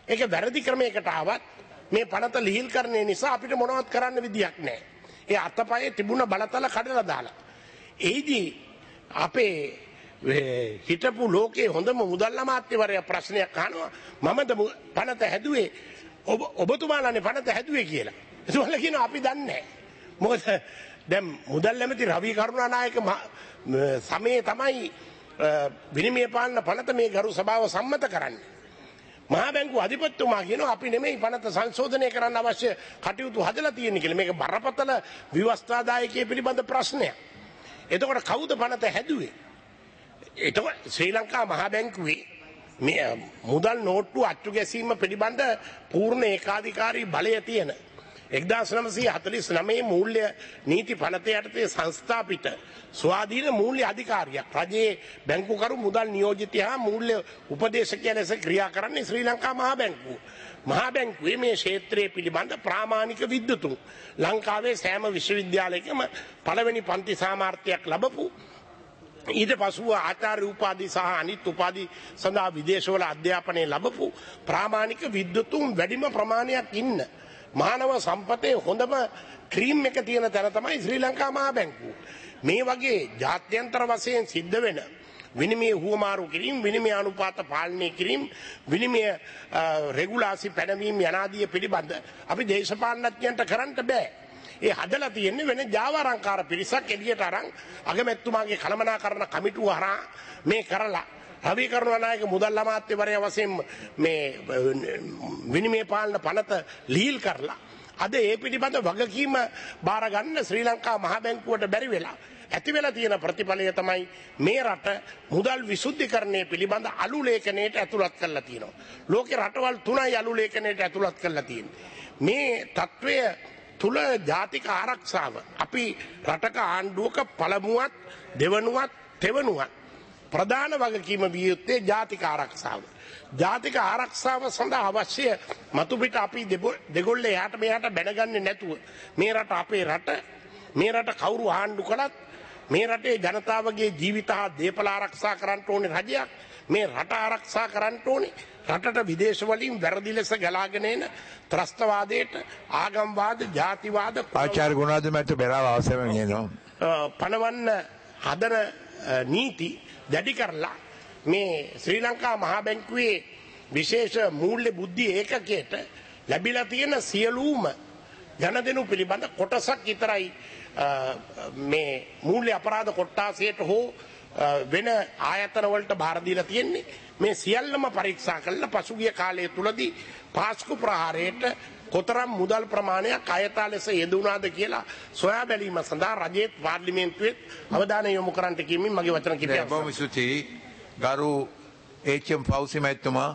ඒක වැරදි ක්‍රමයකට ආවත් මේ පනත ලිහිල් කරන්නේ නිසා අපිට මොනවත් කරන්න විදියක් නැහැ. ඒ අතපයේ තිබුණ බලතල කඩලා දාලා. එයිදී අපේ හිටපු ලෝකයේ හොඳම මුදල් අමාත්‍යවරයා ප්‍රශ්නයක් අහනවා මමද පනත හැදුවේ ඔබතුමාලානේ පනත හැදුවේ කියලා. ඒසොල්ල කියනවා අපි දන්නේ නැහැ. මොකද දැන් මුදල් ඇමති රවි කරුණානායක සමයේ තමයි විනිමය පාලන පනත මේ ගරු සභාව සම්මත කරන්නේ. මහා බැංකුව අධිපතිතුමා කියනවා අපි නෙමෙයි පනත සංශෝධනය කරන්න අවශ්‍ය කටයුතු හදලා තියෙන්නේ කියලා. මේක බරපතල විවස්ථාදායකයේ පිළිබඳ ප්‍රශ්නයක්. එතකොට කවුද පනත හැදුවේ? එතකොට ශ්‍රී ලංකා මහා බැංකුවේ මේ මුදල් නෝට්ටු අච්චු ගැසීම පිළිබඳ පූර්ණ ඒකාධිකාරී බලය තියෙන 1949 මූල්‍ය නීති පනත යටතේ සංස්ථාපිත ස්වාධීන මූල්‍ය අධිකාරියක් රජයේ බැංකුකරු මුදල් නියෝජිතයා මූල්‍ය උපදේශකයා ලෙස ක්‍රියා කරන්නේ ශ්‍රී ලංකා මහා බැංකුව. මහා බැංකුවේ මේ ක්ෂේත්‍රයේ පිළිබඳ ප්‍රාමාණික විද්වතුන් ලංකාවේ සෑම විශ්වවිද්‍යාලයකම පළවෙනි පන්ති සාමාර්ථයක් ලැබපු ඊට පසුව ආචාර්ය උපාධි සහ අනිත් උපාධි සඳහා විදේශවල අධ්‍යාපනය ලැබපු ප්‍රාමාණික විද්වතුන් වැඩිම ප්‍රමාණයක් ඉන්න මානව සම්පතේ හොඳම ක්‍රීම් එක තියෙන තැන තමයි ශ්‍රී ලංකා මහා බැංකුව. මේ වගේ ජාත්‍යන්තර වශයෙන් සිද්ධ වෙන විනිමය හුවමාරු කිරීම, විනිමය අනුපාත පාලනය කිරීම, විනිමය රෙගුලාසි පැනවීම යනාදිය පිළිබඳ අපි දේශපාලනඥයන්ට කරන්න බෑ. ඒ හදලා තියෙන්නේ වෙන ජාවාරංකාර පිරිසක් එළියට අරන් අගමැතිතුමාගේ කළමනාකරණ කමිටුව හරහා මේ කරලා රවි කරුණානායක මුදල් අමාත්‍යවරයා වශයෙන් මේ විනිමය පාලන පනත ලිහිල් කරලා අද ඒ පිළිබඳ වගකීම බාර ගන්න ශ්‍රී ලංකා මහා බැංකුවට බැරි වෙලා ඇති වෙලා තියෙන ප්‍රතිඵලය තමයි මේ රට මුදල් විසුද්ධිකරණය පිළිබඳ අලු ලේඛනයට ඇතුළත් කරලා තියෙනවා. ලෝකේ රටවල් 3යි අලු ලේඛනයට ඇතුළත් කරලා තියෙන්නේ. මේ తත්වය තුල ජාතික ආරක්ෂාව අපි රටක ආණ්ඩුවක පළමුවත් දෙවනුවත් තෙවනුවත් ප්‍රධාන වගකීම විය යුත්තේ ජාතික ආරක්ෂාව. ජාතික ආරක්ෂාව සඳහා අවශ්‍ය මතු පිට අපි දෙගොල්ලේ යාට මෙයාට බැනගන්නේ නැතුව මේ රට අපේ රට මේ රට කවුරු ආණ්ඩු කළත් මේ රටේ ජනතාවගේ ජීවිත හා දේපල ආරක්ෂා කරන්න ඕනේ රජයක්. මේ රට ආරක්ෂා කරන්න ඕනේ. රටට විදේශ වලින් වැරදි ලෙස ගලාගෙන එන ත්‍රස්තවාදයට ආගම්වාද ජාතිවාද ආචාර්ය ගුණාධර මැතිතුමා බෙරාව අවසන් වෙනවා. පනවන්න හදන නීති දැඩි කරලා මේ ශ්‍රී ලංකා මහා බැංකුවේ විශේෂ මූල්‍ය බුද්ධි ඒකකයට ලැබිලා තියෙන සියලුම ජනදෙනු පිළිබඳ කොටසක් විතරයි මේ මූල්‍ය අපරාධ කොට්ටාසයට හෝ වෙන ආයතන වලට බාර දීලා තියෙන්නේ. මේ සියල්ලම පරීක්ෂා කළා පසුගිය කාලය තුලදී පාස්කු ප්‍රහාරයට කොතරම් මුදල් ප්‍රමාණයක් අයථා ලෙස යෙදුණාද කියලා සොයා බැලීම සඳහා රජයේ පාර්ලිමේන්තුවේ අවධානය යොමු කරන්නට කියමින් මගේ වචන කිපයක්. බොහොම ස්තුතියි. ගරු එච්.එම්. ෆෞසි මැතිතුමා.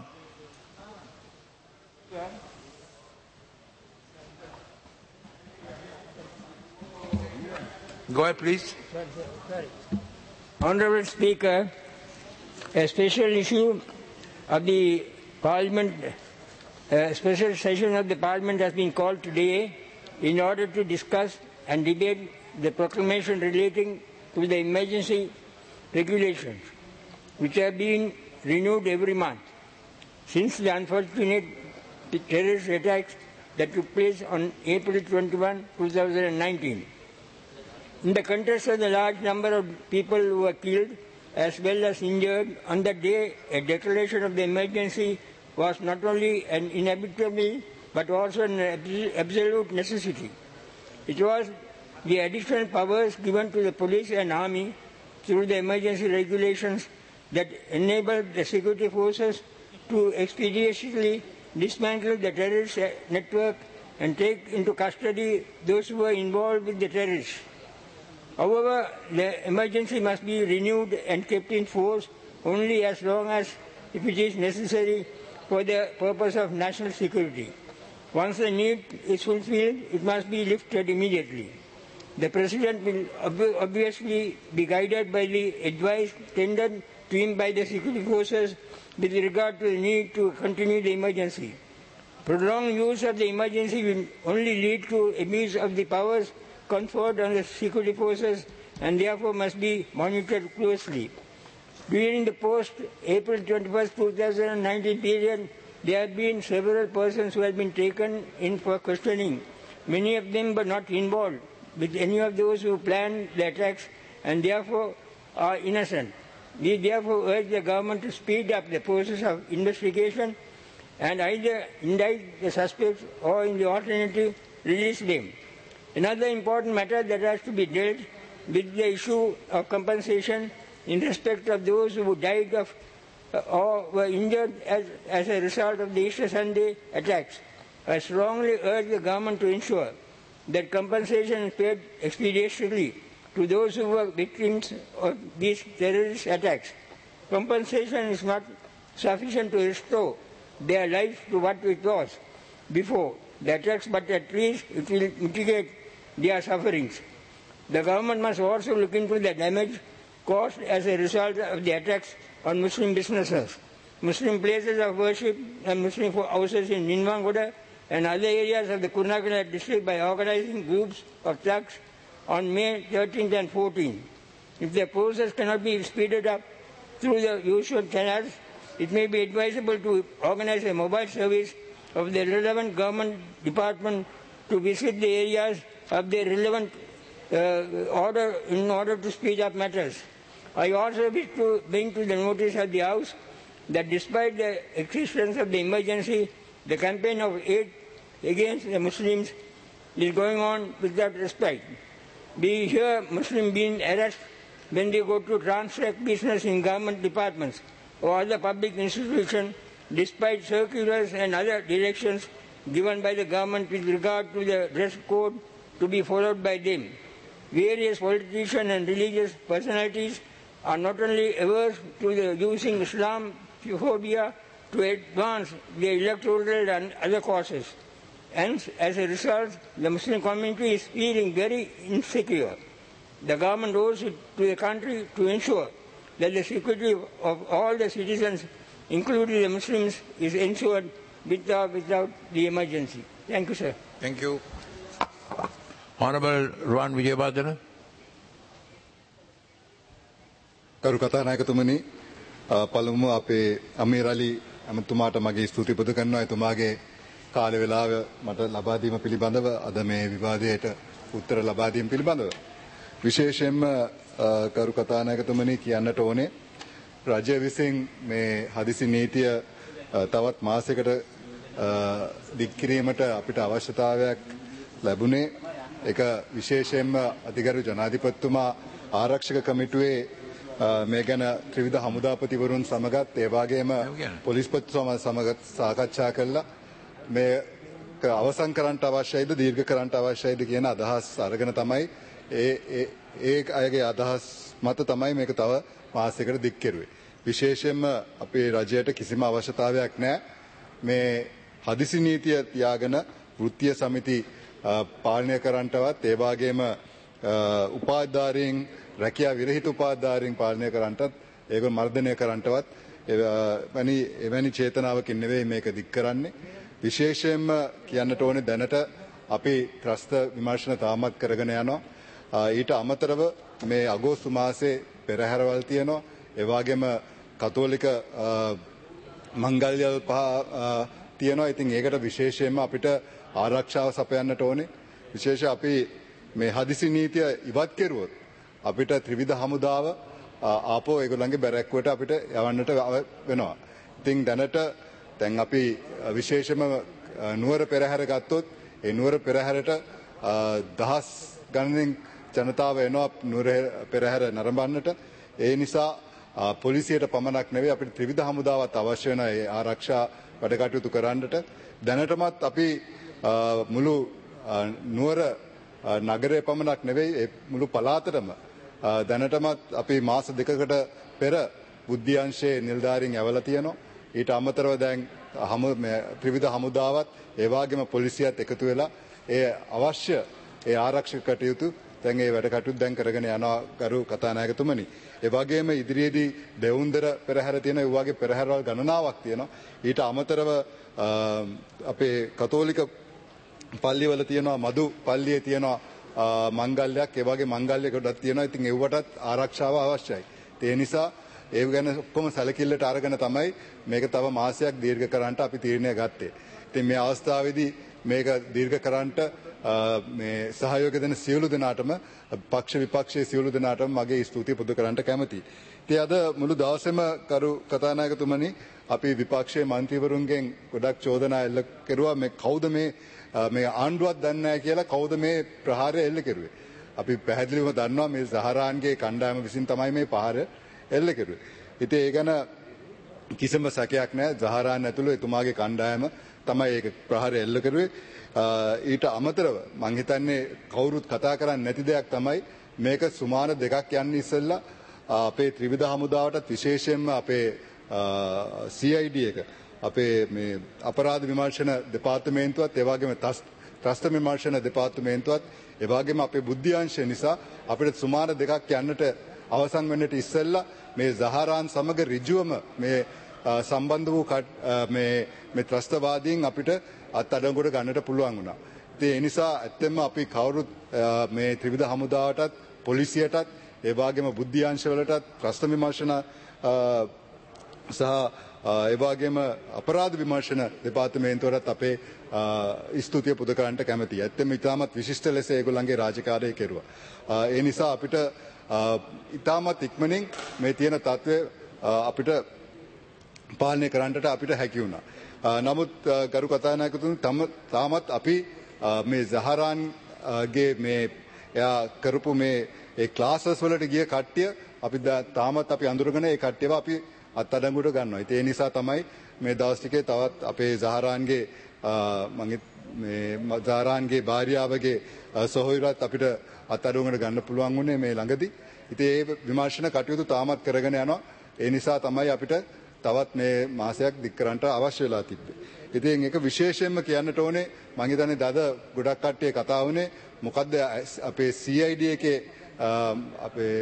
Go ahead, please. Honorable Speaker, a special issue of the Parliament, a special session of the Parliament has been called today in order to discuss and debate the proclamation relating to the emergency regulations, which have been renewed every month since the unfortunate terrorist attacks that took place on April 21, 2019. In the context of the large number of people who were killed as well as injured on that day, a declaration of the emergency was not only an inevitable but also an absolute necessity. It was the additional powers given to the police and army through the emergency regulations that enabled the security forces to expeditiously dismantle the terrorist network and take into custody those who were involved with the terrorists. However, the emergency must be renewed and kept in force only as long as if it is necessary for the purpose of national security. Once the need is fulfilled, it must be lifted immediately. The President will obviously be guided by the advice tendered to him by the security forces with regard to the need to continue the emergency. Prolonged use of the emergency will only lead to abuse of the powers conferred on the security forces and therefore must be monitored closely. During the post-April 21, 2019 period, there have been several persons who have been taken in for questioning. Many of them were not involved with any of those who planned the attacks and therefore are innocent. We therefore urge the government to speed up the process of investigation and either indict the suspects or, in the alternative, release them. Another important matter that has to be dealt with the issue of compensation in respect of those who died of or were injured as a result of the Easter Sunday attacks. I strongly urge the government to ensure that compensation is paid expeditiously to those who were victims of these terrorist attacks. Compensation is not sufficient to restore their lives to what it was before the attacks, but at least it will mitigate their sufferings. The government must also look into the damage caused as a result of the attacks on Muslim businesses, Muslim places of worship and Muslim houses in Ninvangoda and other areas of the Kurunegala district by organizing groups of thugs on May 13th and 14th. If the process cannot be speeded up through the usual channels, it may be advisable to organize a mobile service of the relevant government department to visit the areas of the relevant order in order to speed up matters. I also wish to bring to the notice of the House that despite the existence of the emergency, the campaign of hate against the Muslims is going on without respect. We hear Muslims being arrested when they go to transact business in government departments or other public institutions, despite circulars and other directions given by the government with regard to the dress code to be followed by them. Various politicians and religious personalities are not only averse to the using Islamophobia to advance their electoral and other causes. And as a result, the Muslim community is feeling very insecure. The government owes it to the country to ensure that the security of all the citizens, including the Muslims, is ensured without the emergency. Thank you, sir. Thank you. Honorable Ruwan Wijayawardena. කරු කතානායකතුමනි පළමුව අපේ අමීර් අලි අමතුමාට මගේ ස්තුති පුද කරනවා එතුමාගේ කාල වේලාව මට ලබා දීම පිළිබඳව අද මේ විවාදයට උත්තර ලබා දීම පිළිබඳව විශේෂයෙන්ම කරු කතානායකතුමනි කියන්නට ඕනේ රජය විසින් මේ හදිසි නීතිය තවත් මාසයකට දික් කිරීමට අපිට අවශ්‍යතාවයක් ලැබුණේ ඒක විශේෂයෙන්ම අධිකරු ජනාධිපතිතුමා ආරක්ෂක කමිටුවේ මේ ගැන ත්‍රිවිධ හමුදාපතිවරුන් සමගත් ඒ වගේම පොලිස්පතිතුමා සමග සාකච්ඡා කළා මේ අවසන් කරන්නට අවශ්‍යයිද දීර්ඝ කරන්නට අවශ්‍යයිද කියන අදහස් අරගෙන තමයි ඒ අයගේ අදහස් මත තමයි මේක තව මාසයකට දික් කෙරුවේ විශේෂයෙන්ම අපේ රජයට කිසිම අවශ්‍යතාවයක් නැහැ මේ හදිසි නීතිය තියාගෙන වෘත්තීය සමිති පාලනය කරන්නටවත් ඒ වගේම උපාධාරීන් රැකියා විරහිත උපාධාරීන් පාලනය කරන්නටත් ඒක මර්ධනය කරන්නටවත් එවැනි චේතනාවකින් නෙවෙයි මේක දික් කරන්නේ විශේෂයෙන්ම කියන්නට ඕනේ දැනට අපි ත්‍රස්ත විමර්ශන තාමත් කරගෙන යනවා ඊට අමතරව මේ අගෝස්තු මාසයේ පෙරහැරවල් තියෙනවා ඒ වගේම කතෝලික මංගල්‍යල් පහ තියෙනවා ඉතින් ඒකට විශේෂයෙන්ම අපිට ආරක්ෂාව සපයන්නට ඕනේ විශේෂ අපි මේ හදිසි නීතිය ඉවත් කෙරුවොත් අපිට ත්‍රිවිධ හමුදාව ආපෝ ඒගොල්ලන්ගේ බැරැක්කුවට අපිට යවන්නට වෙනවා. ඉතින් දැනට දැන් අපි විශේෂම නුවර පෙරහැර ගත්තොත් ඒ නුවර පෙරහැරට දහස් ගණනින් ජනතාව එනවා නුවර පෙරහැර නරඹන්නට. ඒ නිසා පොලිසියට පමණක් නෙවෙයි අපිට ත්‍රිවිධ හමුදාවත් අවශ්‍ය වෙන ඒ ආරක්ෂා වැඩ කටයුතු කරන්නට. දැනටමත් අපි මුළු නුවර නගරය පමණක් නෙවෙයි මුළු පළාතටම දැනටමත් අපි මාස දෙකකට පෙර බුද්ධ්‍යංශයේ නිලධාරීන් ඇවලා තියෙනවා. ඊට අමතරව දැන් ත්‍රිවිධ හමුදාවත් ඒ වගේම පොලිසියත් එකතු වෙලා ඒ අවශ්‍ය ඒ ආරක්ෂක කටයුතු දැන් ඒ වැඩ කටයුතු දැන් කරගෙන යනවා ගරු කතානායකතුමනි. ඒ වගේම ඉදිරියේදී දෙවුන්දර පෙරහැර තියෙන ඒ වගේ පෙරහැරවල් ගණනාවක් තියෙනවා. ඊට අමතරව අපේ කතෝලික පල්ලිවල තියෙනවා මදු පල්ලියේ තියෙනවා මංගල්‍යයක් ඒ වගේ මංගල්‍ය කොටක් තියෙනවා. ඉතින් ඒවටත් ආරක්ෂාව අවශ්‍යයි. ඒ නිසා ඒ ගැන ඔක්කොම සැලකිල්ලට අරගෙන තමයි මේක තව මාසයක් දීර්ඝ කරන්නට අපි තීරණය ගත්තේ. ඉතින් මේ අවස්ථාවේදී මේක දීර්ඝ කරන්නට මේ සහයෝගය දෙන සියලු දෙනාටම පක්ෂ විපක්ෂයේ සියලු දෙනාටම මගේ ස්තුතිය පුද කරන්නට කැමැතියි. ඉතින් අද මුළු දවසේම කරු කතානායකතුමනි අපි විපක්ෂයේ මන්ත්‍රීවරුන්ගෙන් ගොඩක් චෝදනා එල්ල කෙරුවා මේ කවුද මේ ආණ්ඩුවක් දන්නේ නැහැ කියලා කවුද මේ ප්‍රහාරය එල්ල කෙරුවේ. අපි පැහැදිලිවම දන්නවා මේ සහරාන්ගේ කණ්ඩායම විසින් තමයි මේ ප්‍රහාරය එල්ල කෙරුවේ. ඉතින් ඒ ගැන කිසිම සැකයක් නැහැ. සහරාන් ඇතුළු එතුමාගේ කණ්ඩායම තමයි ඒක ප්‍රහාරය එල්ල කෙරුවේ. ඊට අමතරව මං හිතන්නේ කවුරුත් කතා කරන්නේ නැති දෙයක් තමයි මේක සුමාන දෙකක් යන්න ඉස්සෙල්ලා අපේ ත්‍රිවිධ හමුදාවටත් විශේෂයෙන්ම අපේ CID එක අපේ මේ අපරාධ විමර්ශන දෙපාර්තමේන්තුවත් ඒ වගේම ත්‍රස්ත විමර්ශන දෙපාර්තමේන්තුවත් ඒ වගේම අපේ බුද්ධ්‍යාංශය නිසා අපිට සුමාන දෙකක් යන්නට අවසන් වෙන්නට ඉස්සෙල්ලා මේ සහරාන් සමග ඍජුවම මේ සම්බන්ධ වූ මේ ත්‍රස්තවාදීන් අපිට අත්අඩංගුවට ගන්නට පුළුවන් වුණා. ඉතින් ඒ නිසා ඇත්තෙන්ම අපි කවුරුත් මේ ත්‍රිවිධ හමුදාවටත් පොලිසියටත් ඒ වගේම බුද්ධ්‍යාංශවලටත් ත්‍රස්ත විමර්ශන සහ ඒ වගේම අපරාධ විමර්ශන දෙපාර්තමේන්තුවටත් අපේ ස්තුතිය පුද කරන්නට කැමැතියි. ඇත්තෙන්ම ඉතාමත් විශිෂ්ට ලෙස ඒගොල්ලන්ගේ රාජකාරිය කෙරුවා. ඒ නිසා අපිට ඉතාමත් ඉක්මනින් මේ තියෙන තත්ත්වය අපිට පාලනය කරන්නට අපිට හැකි වුණා. නමුත් ගරු කතානායකතුමනි තාමත් අපි මේ සහරාන්ගේ මේ එයා කරපු මේ ඒ ක්ලාසස් වලට ගිය කට්ටිය අපි තාමත් අපි අඳුරගෙන ඒ කට්ටියව අපි අත්අඩංගුවට ගන්නවා. ඉතින් ඒ නිසා තමයි මේ දවස් ටිකේ තවත් අපේ සහරාන්ගේ සහරාන්ගේ භාර්යාවගේ සොහොයුරත් අපිට අත්අඩංගුවට ගන්න පුළුවන් වුණේ මේ ළඟදී. ඉතින් ඒ විමර්ශන කටයුතු තාමත් කරගෙන යනවා. ඒ නිසා තමයි අපිට තවත් මේ මාසයක් දික් කරන්නට අවශ්‍ය වෙලා තිබ්බේ. ඉතින් ඒක විශේෂයෙන්ම කියන්නට ඕනේ මම හිතන්නේ දද ගොඩක් කට්ටිය කතා වුණේ මොකද්ද අපේ CID එකේ අපේ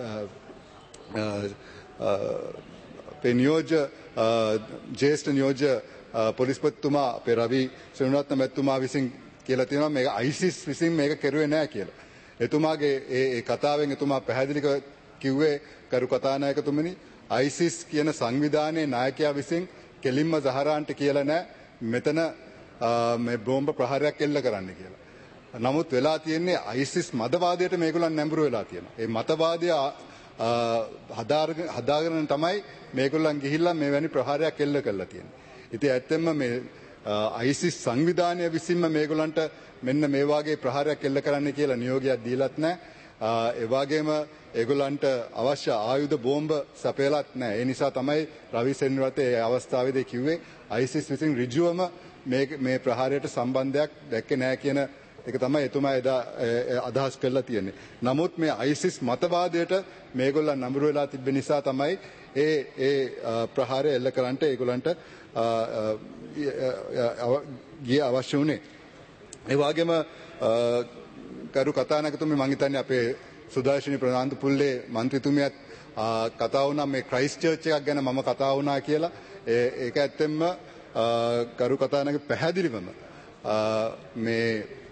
නියෝජ්‍ය ජ්‍යෙෂ්ඨ නියෝජ්‍ය පොලිස්පතිතුමා අපේ රවි සෙනරත්න මැතිතුමා විසින් කියලා තියෙනවා මේක ISIS විසින් මේක කෙරුවේ නැහැ කියලා. එතුමාගේ ඒ කතාවෙන් එතුමා පැහැදිලිව කිව්වේ කරු කතානායකතුමනි ISIS කියන සංවිධානයේ නායකයා විසින් කෙලින්ම සහරාන්ට කියලා නැහැ මෙතන මේ බෝම්බ ප්‍රහාරයක් එල්ල කරන්න කියලා. නමුත් වෙලා තියෙන්නේ ISIS මතවාදයට මේගොල්ලන් නැඹුරු වෙලා තියෙනවා. ඒ මතවාදය හදාගෙන තමයි මේගොල්ලන් ගිහිල්ලා මෙවැනි ප්‍රහාරයක් එල්ල කරලා තියෙන්නේ. ඉතින් ඇත්තෙන්ම මේ ISIS සංවිධානය විසින්ම මේගොල්ලන්ට මෙන්න මේ වාගේ ප්‍රහාරයක් එල්ල කරන්න කියලා නියෝගයක් දීලත් නැහැ. ඒ වගේම ඒගොල්ලන්ට අවශ්‍ය ආයුධ බෝම්බ සපයලත් නැහැ. ඒ නිසා තමයි රවි සෙනරත්න ඒ අවස්ථාවේදී කිව්වේ ISIS විසින් ඍජුවම මේ ප්‍රහාරයට සම්බන්ධයක් දැක්කේ නැහැ කියන ඒක තමයි එතුමා එදා අදහස් කරලා තියෙන්නේ. නමුත් මේ ISIS මතවාදයට මේගොල්ලන් නඹුරු වෙලා තිබෙන නිසා තමයි ඒ ප්‍රහාරය එල්ල කරන්නට ඒගොල්ලන්ට ගිය අවශ්‍ය වුණේ. ඒ වගේම කරු කතානායකතුමනි මම හිතන්නේ අපේ සුදර්ශනී ප්‍රනාන්දු පුල්ලේ මන්ත්‍රීතුමියත් කතා වුණා මේ ක්‍රයිස්ට් චර්ච් එකක් ගැන මම කතා වුණා කියලා. ඒක ඇත්තෙන්ම කරු කතානායක පැහැදිලිවම මේ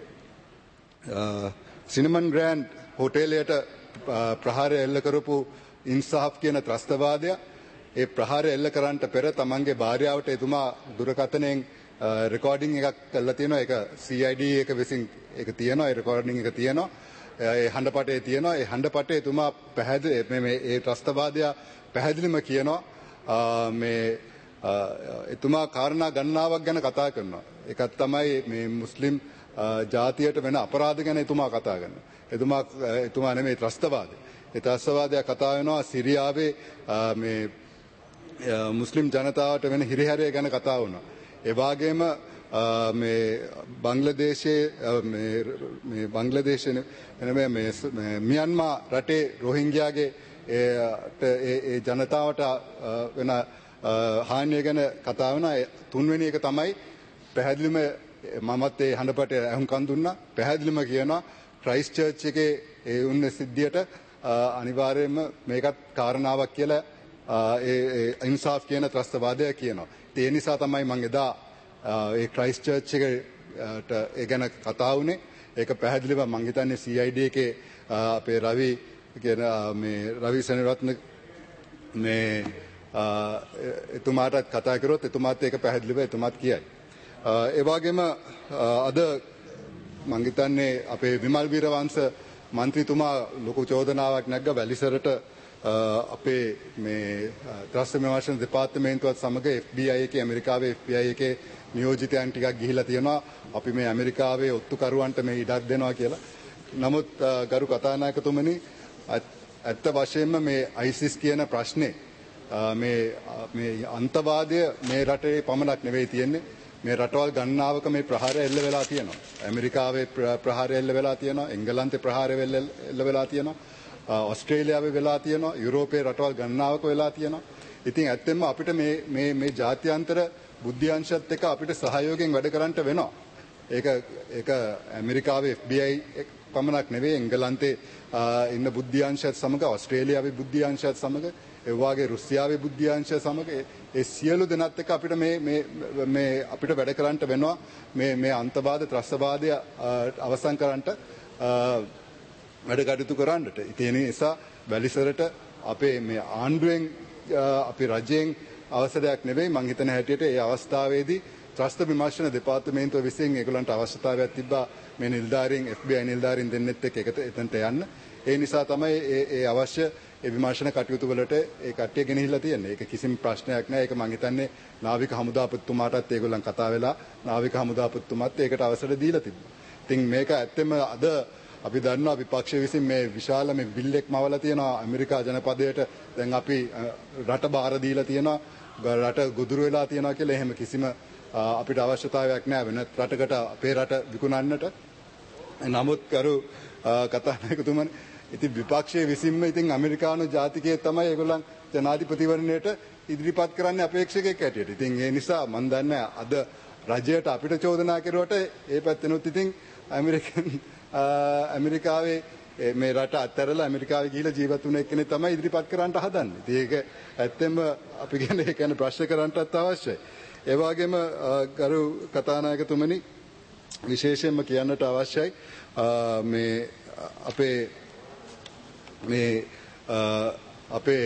සිනමන් ග්‍රෑන්ඩ් හෝටලයට ප්‍රහාරය එල්ල කරපු ඉන්සාෆ් කියන ත්‍රස්තවාදය ඒ ප්‍රහාරය එල්ල කරන්නට පෙර තමන්ගේ භාර්යාවට එතුමා දුරකථනයෙන් රෙකෝඩින් එකක් කරලා තියෙනවා. ඒක CID එක විසින් ඒක තියෙනවා. ඒ රෙකෝඩින් එක තියෙනවා. ඒ හඬපටේ තියෙනවා. ඒ හඬපටේ එතුමා පැහැදිලි මේ ඒ ත්‍රස්තවාදය පැහැදිලිම කියනවා මේ එතුමා කාරණා ගණනාවක් ගැන කතා කරනවා. ඒකත් තමයි මේ මුස්ලිම් ජාතියට වෙන අපරාධ ගැන එතුමා කතා කරනවා. එතුමා නෙමෙයි ත්‍රස්තවාදය. ඒ ත්‍රස්තවාදය කතා වෙනවා සිරියාවේ මේ මුස්ලිම් ජනතාවට වෙන හිරිහැරය ගැන කතා වුණා. ඒ වගේම මේ බංග්ලාදේශයේ මේ බංග්ලාදේශයේ මේ මියන්මා රටේ රෝහිංගයාගේ ඒ ජනතාවට වෙන හානිය ගැන කතා වෙනවා. තුන්වෙනි එක තමයි පැහැදිලිම මමත් ඒ හඬපට අහුම්කන් දුන්නා. පැහැදිලිම කියනවා ක්‍රයිස්ට් චර්ච් එකේ ඒ වුණ සිද්ධියට අනිවාර්යයෙන්ම මේකත් කාරණාවක් කියලා ඒ ඉන්සාෆ් කියන ත්‍රස්තවාදය කියනවා. ඒ නිසා තමයි මම එදා ඒ ක්‍රයිස්ට් චර්ච් එකට ඒ ගැන කතා වුණේ. ඒක පැහැදිලිව මම හිතන්නේ CID එකේ අපේ රවි කියන මේ රවි සෙනරත්න මේ එතුමාටත් කතා කරොත් එතුමාත් ඒක පැහැදිලිව එතුමාත් කියයි. ඒ වගේම අද මං හිතන්නේ අපේ විමල් වීරවංශ මන්ත්‍රීතුමා ලොකු චෝදනාවක් නැග්ග වැලිසරට අපේ මේ ත්‍රස්ත විමර්ශන දෙපාර්තමේන්තුවත් සමග FBI එකේ ඇමරිකාවේ FBI එකේ නියෝජිතයන් ටිකක් ගිහිලා තියෙනවා අපි මේ ඇමරිකාවේ ඔත්තුකරුවන්ට මේ ඉඩක් දෙනවා කියලා. නමුත් ගරු කතානායකතුමනි ඇත්ත වශයෙන්ම මේ ISIS කියන ප්‍රශ්නේ මේ අන්තවාදය මේ රටේ පමණක් නෙවෙයි තියෙන්නේ. මේ රටවල් ගණනාවක මේ ප්‍රහාරය එල්ල වෙලා තියෙනවා. ඇමරිකාවේ ප්‍රහාරය එල්ල වෙලා තියෙනවා. එංගලන්තේ ප්‍රහාරය එල්ල වෙලා තියෙනවා. ඔස්ට්‍රේලියාවේ වෙලා තියෙනවා. යුරෝපයේ රටවල් ගණනාවක වෙලා තියෙනවා. ඉතින් ඇත්තෙන්ම අපිට මේ ජාත්‍යන්තර බුද්ධ්‍යංශත් එක්ක අපිට සහයෝගයෙන් වැඩ කරන්න වෙනවා. ඒක ඇමරිකාවේ FBI පමණක් නෙවෙයි එංගලන්තේ ඉන්න බුද්ධ්‍යංශත් සමග ඔස්ට්‍රේලියාවේ බුද්ධ්‍යංශත් සමග ඒ වගේ රුසියාවේ බුද්ධ්‍යංශය සමග ඒ සියලු දෙනාත් එක්ක අපිට මේ අපිට වැඩ කරන්න වෙනවා මේ අන්තවාද ත්‍රස්තවාදය අවසන් කරන්නට වැඩ කටයුතු කරන්නට. ඒ නිසා වැලිසරට අපේ මේ ආණ්ඩුවෙන් අපි රජයෙන් අවසරයක් නෙවෙයි මං හිතන හැටියට ඒ අවස්ථාවේදී ත්‍රස්ත විමර්ශන දෙපාර්තමේන්තුව විසින් ඒගොල්ලන්ට අවශ්‍යතාවයක් තිබ්බා මේ නිලධාරීන් FBI නිලධාරීන් දෙන්නෙත් එක්ක එතනට යන්න. ඒ නිසා තමයි ඒ අවශ්‍ය ඒ විමර්ශන කටයුතු වලට ඒ කට්ටිය ගෙනහිල්ලා තියෙන්නේ. ඒක කිසිම ප්‍රශ්නයක් නෑ. ඒක මං හිතන්නේ නාවික හමුදාපතිතුමාටත් ඒගොල්ලන් කතා වෙලා නාවික හමුදාපතිතුමාත් ඒකට අවසර දීලා තිබ්බා. ඉතින් මේක ඇත්තෙම අද අපි දන්නවා විපක්ෂය විසින් මේ විශාල මේ බිල්ලෙක් මවලා තියෙනවා ඇමරිකා ජනපදයට. දැන් අපි රට බාර දීලා තියෙනවා. රට ගොදුරු වෙලා තියෙනවා කියලා එහෙම කිසිම අපිට අවශ්‍යතාවයක් නෑ වෙනත් රටකට අපේ රට විකුණන්නට. නමුත් කරු කතානායකතුමනි ඉතින් විපක්ෂයේ විසින්ම ඉතින් ඇමරිකානු ජාතිකයේ තමයි ඒගොල්ලන් ජනාධිපතිවරණයට ඉදිරිපත් කරන්නේ අපේක්ෂකයෙක් හැටියට. ඉතින් ඒ නිසා මම දන්නේ අද රජයට අපිට චෝදනා කරුවට ඒ පැත්තෙනුත් ඉතින් ඇමරිකාවේ මේ රට අත්හැරලා ඇමරිකාවේ ගිහිලා ජීවත් වුණ එක්කෙනෙක් තමයි ඉදිරිපත් කරන්නට හදන්නේ. ඉතින් ඒක ඇත්තෙන්ම අපි කියන්නේ ප්‍රශ්න කරන්නටත් අවශ්‍යයි. ඒ වගේම ගරු කතානායකතුමනි විශේෂයෙන්ම කියන්නට අවශ්‍යයි මේ අපේ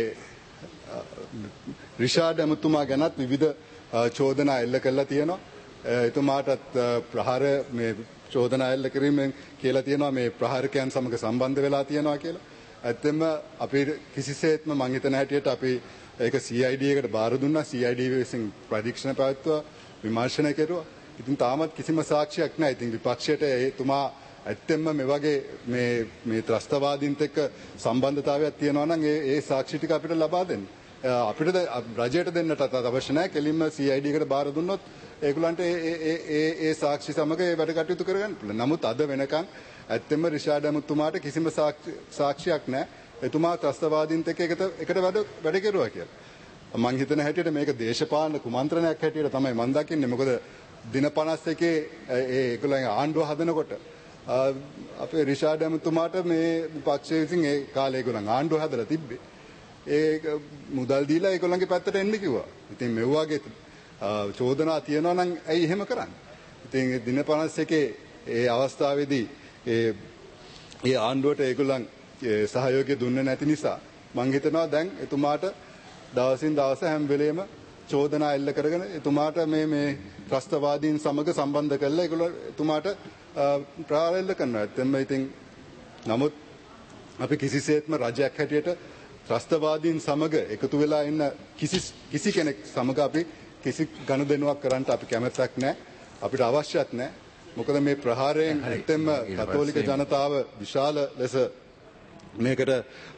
රිෂාඩ් ඇමතුමා ගැනත් විවිධ චෝදනා එල්ල කරලා තියෙනවා. එතුමාටත් ප්‍රහාර මේ චෝදනා එල්ල කිරීමෙන් කියලා තියෙනවා මේ ප්‍රහාරකයන් සමග සම්බන්ධ වෙලා තියෙනවා කියලා. ඇත්තෙන්ම අපි කිසිසේත්ම මං හිතන හැටියට අපි ඒක CID එකට බාර දුන්නා. CID විසින් පරීක්ෂණ පැවැත්වුවා, විමර්ශන කෙරුවා. ඉතින් තාමත් කිසිම සාක්ෂියක් නැහැ. ඉතින් විපක්ෂයට එතුමා ඇත්තෙන්ම මේ වගේ මේ ත්‍රස්තවාදීන්ට එක්ක සම්බන්ධතාවයක් තියෙනවා නම් ඒ සාක්ෂි ටික අපිට ලබා දෙන්න. අපිට රජයට දෙන්නට අවශ්‍ය නැහැ. කෙලින්ම CID එකට බාර දුන්නොත් ඒගොල්ලන්ට ඒ සාක්ෂි සමග ඒ වැඩ කටයුතු කරගන්න පුළුවන්. නමුත් අද වෙනකන් ඇත්තෙන්ම රිෂාඩ් ඇමතුමාට කිසිම සාක්ෂියක් නැහැ. එතුමා ත්‍රස්තවාදීන්ට එක්ක එකට වැඩ කෙරුවා කියලා. මං හිතන හැටියට මේක දේශපාලන කුමන්ත්‍රණයක් හැටියට තමයි මම දකින්නේ. මොකද දින 51 ඒගොල්ලන්ගේ ආණ්ඩුව හදනකොට අපේ රිෂාඩ් ඇමතුමාට මේ විපක්ෂය විසින් ඒ කාලේ ඒගොල්ලන් ආණ්ඩුව හදලා තිබ්බේ. ඒ මුදල් දීලා ඒගොල්ලන්ගේ පැත්තට එන්න කිව්වා. ඉතින් මේ වගේ චෝදනා තියෙනවා නම් ඇයි එහෙම කරන්නේ? ඉතින් දින 51 ඒ අවස්ථාවේදී ඒ ආණ්ඩුවට ඒගොල්ලන් සහයෝගය දුන්නේ නැති නිසා මං හිතනවා දැන් එතුමාට දවසින් දවස හැම වෙලේම චෝදනා එල්ල කරගෙන එතුමාට මේ ත්‍රස්තවාදීන් සමග සම්බන්ධ කරලා ඒගොල්ලෝ එතුමාට ප්‍රහාර එල්ල කරනවා. ඇත්තෙන්ම ඉතින් නමුත් අපි කිසිසේත්ම රජයක් හැටියට ත්‍රස්තවාදීන් සමග එකතු වෙලා ඉන්න කිසි කෙනෙක් සමග අපි කිසි ගනුදෙනුවක් කරන්න අපි කැමැත්තක් නැහැ. අපිට අවශ්‍යත් නැහැ. මොකද මේ ප්‍රහාරයෙන් ඇත්තෙන්ම කතෝලික ජනතාව විශාල ලෙස මේකට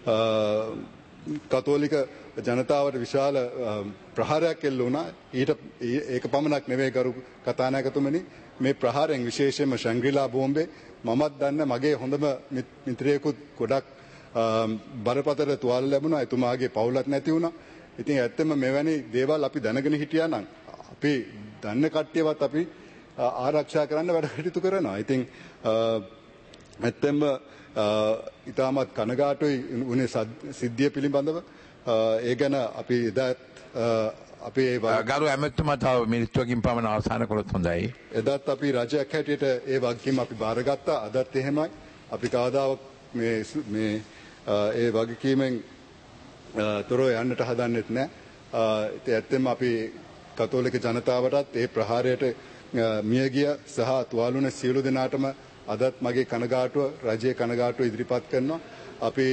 කතෝලික ජනතාවට විශාල ප්‍රහාරයක් එල්ල වුණා. ඒක පමණක් නෙවෙයි ගරු කතානායකතුමනි මේ ප්‍රහාරයෙන් විශේෂයෙන්ම ශැංග්‍රීලා බෝම්බේ මමත් දන්න මගේ හොඳම මිත්‍රයෙකුත් ගොඩක් බරපතල තුවාල ලැබුණා. එතුමාගේ පවුලක් නැති වුණා. ඉතින් ඇත්තම මෙවැනි දේවල් අපි දැනගෙන හිටියා නම් අපි දන්න කට්ටියවත් අපි ආරක්ෂා කරන්න වැඩ කටයුතු කරනවා. ඉතින් ඇත්තම ඉතාමත් කනගාටුයි උනේ සිද්ධිය පිළිබඳව. ඒ ගැන අපි එදාත් අපේ ගරු ඇමතුමා තව මිනිත්තුවකින් පමණ අවසන් කළොත් හොඳයි. එදාත් අපි රජයක් හැටියට ඒ වගකීම අපි බාරගත්තා. අදත් එහෙමයි. අපි කවදාවත් මේ ඒ වගකීමෙන් තොරව යන්නට හදන්නෙත් නැහැ. ඒ ඇත්තෙම අපි කතෝලික ජනතාවටත් ඒ ප්‍රහාරයට මියගිය සහ තුවාලුන සියලු දෙනාටම අදත් මගේ කනගාටුව රජයේ කනගාටුව ඉදිරිපත් කරනවා. අපි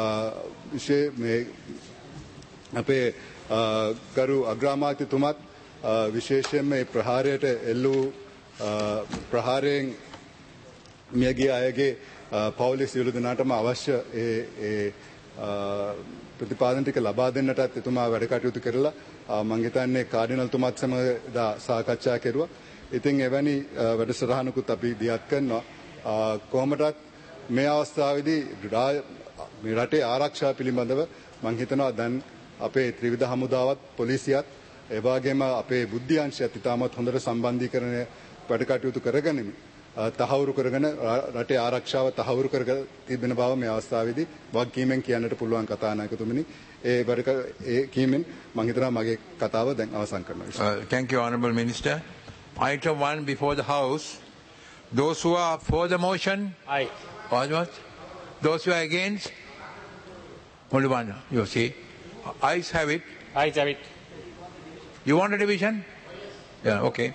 අපේ ගරු අග්‍රාමාත්‍යතුමත් විශේෂයෙන්ම මේ ප්‍රහාරයට එල්ලූ ප්‍රහාරයෙන් මියගිය අයගේ පවුලේ සියලු දෙනාටම අවශ්‍ය ඒ ප්‍රතිපාදන ටික ලබා දෙන්නටත් එතුමා වැඩ කටයුතු කරලා මම හිතන්නේ කාඩිනල්තුමාත් සමග සාකච්ඡා කෙරුවා. ඉතින් එවැනි වැඩසටහනකුත් අපි දියත් කරනවා. කොහොමදත් මේ අවස්ථාවේදී මේ රටේ ආරක්ෂාව පිළිබඳව මම හිතනවා දැන් අපේ ත්‍රිවිධ හමුදාවත් පොලිසියත් ඒ වගේම අපේ බුද්ධි අංශයත් ඉතාමත් හොඳට සම්බන්ධීකරණය වැඩ කටයුතු කරගනිමින් තහවුරු කරගෙන රටේ ආරක්ෂාව තහවුරු කරගෙන තිබෙන බව මේ අවස්ථාවේදී වගකීමෙන් කියන්නට පුළුවන් කතානායකතුමනි. ඒ කීමෙන් මම හිතනවා මගේ කතාව දැන් අවසන් කරනවා. Thank you, Honourable Minister. Item 1 before the House. Those who are for the motion? Aye. What? Those who are against? Only one, you see. Ayes have it. Ayes have it. You want a division? Yeah, okay.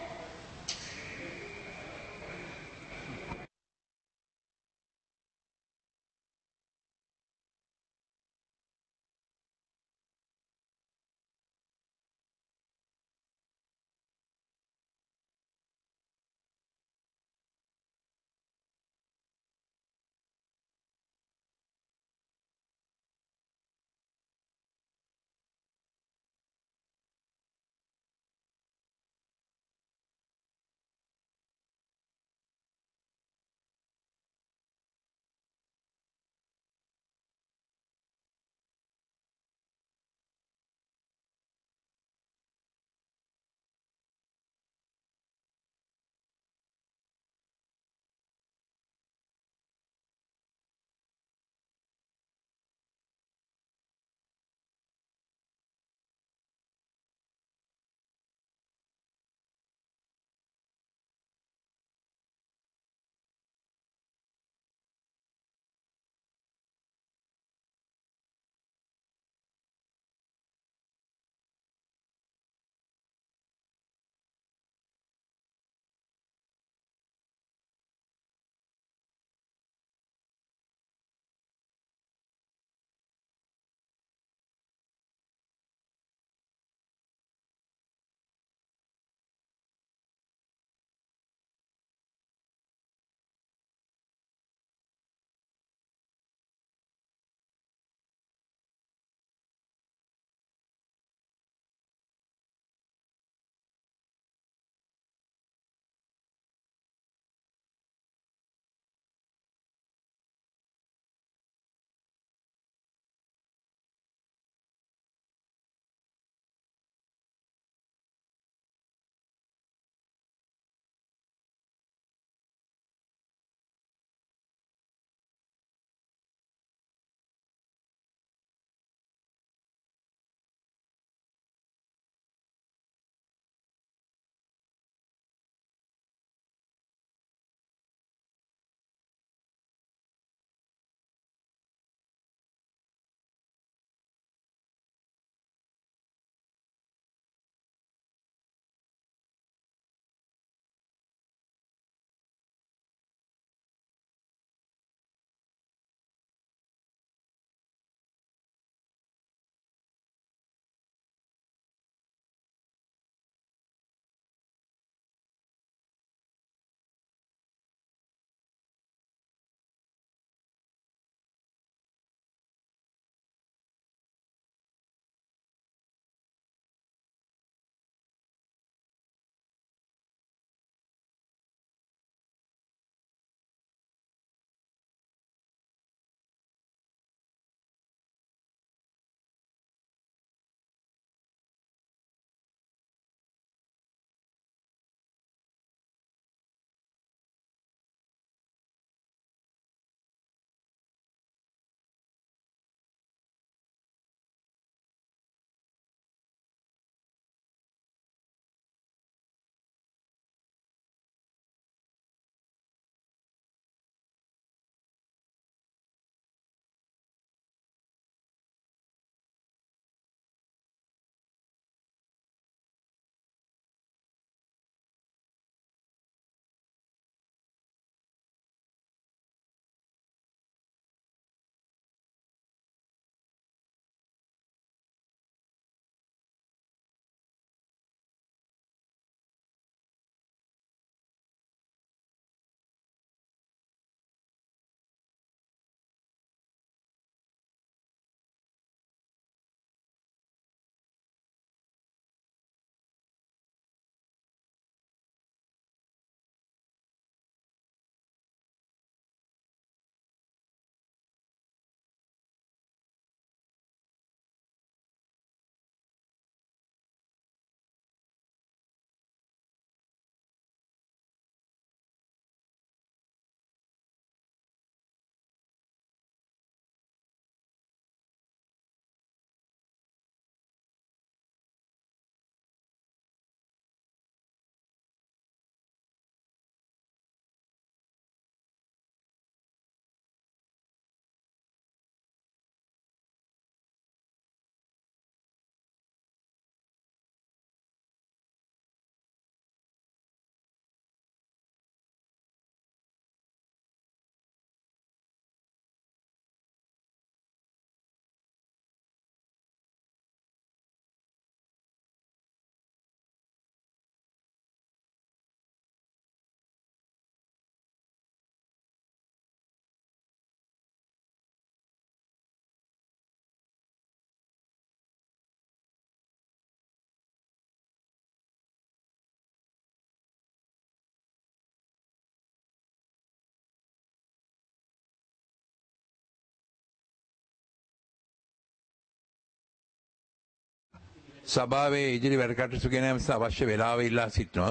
සභාවේ ඉදිරි වැඩ කටයුතු ගැන අවශ්‍ය වේලාව ඉල්ලා සිටිනවා.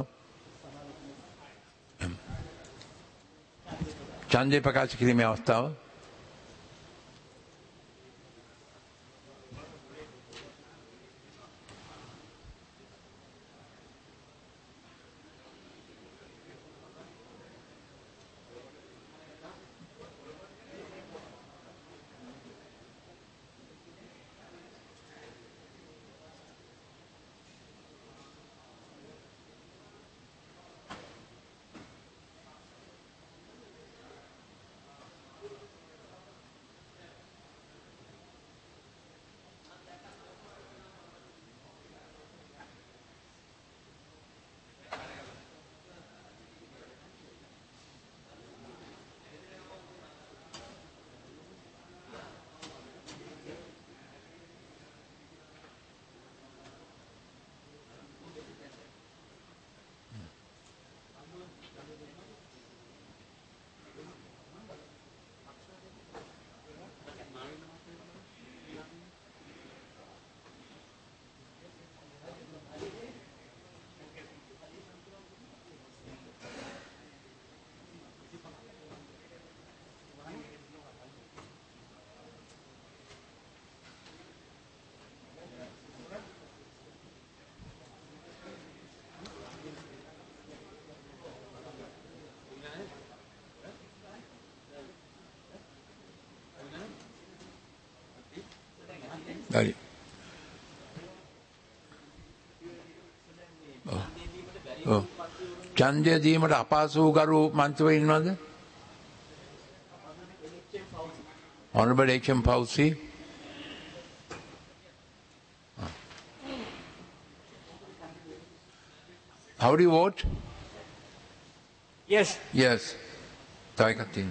ඡන්දය ප්‍රකාශ කිරීමේ අවස්ථාව. හරි. ඡන්දය දීමට අපහසු වූ ගරු මන්ත්‍රීවරු ඉන්නවද? Honorable H.M. Fauci. How do you vote? Yes. Yes. Taikatin.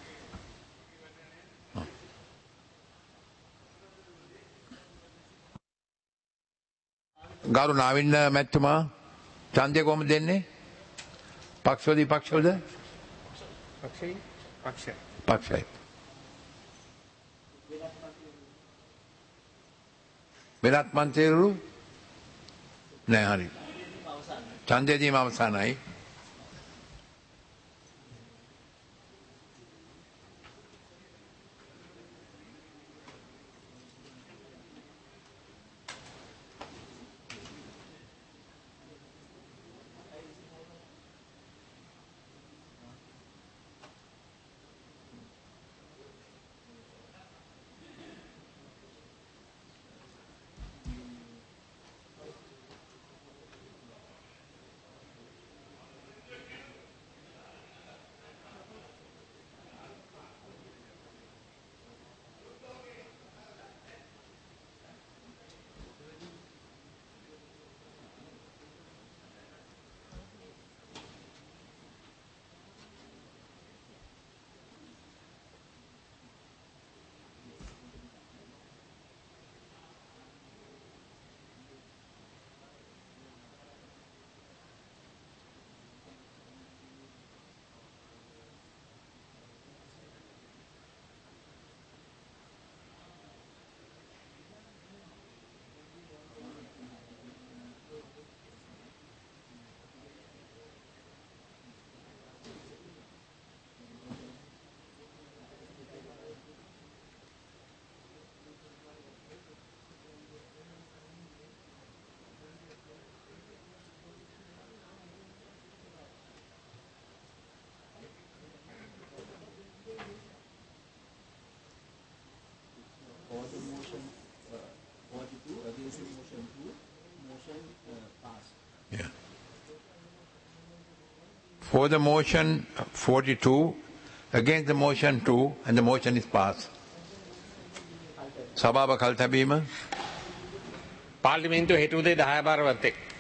ගරු නාවින්න මැතිතුමා ඡන්දය කොහොමද දෙන්නේ? පක්ෂවලදී පක්ෂවලද? පක්ෂයි. වෙනත් මන්ත්‍රීවරු නෑ හරි. ඡන්දය දීම අවසానයි. For the motion 42, against the motion 2, and the motion is passed. සභාව කල් තැබීම පාර්ලිමේන්තුව හෙට උදේ 10 බාරවත් එක්ක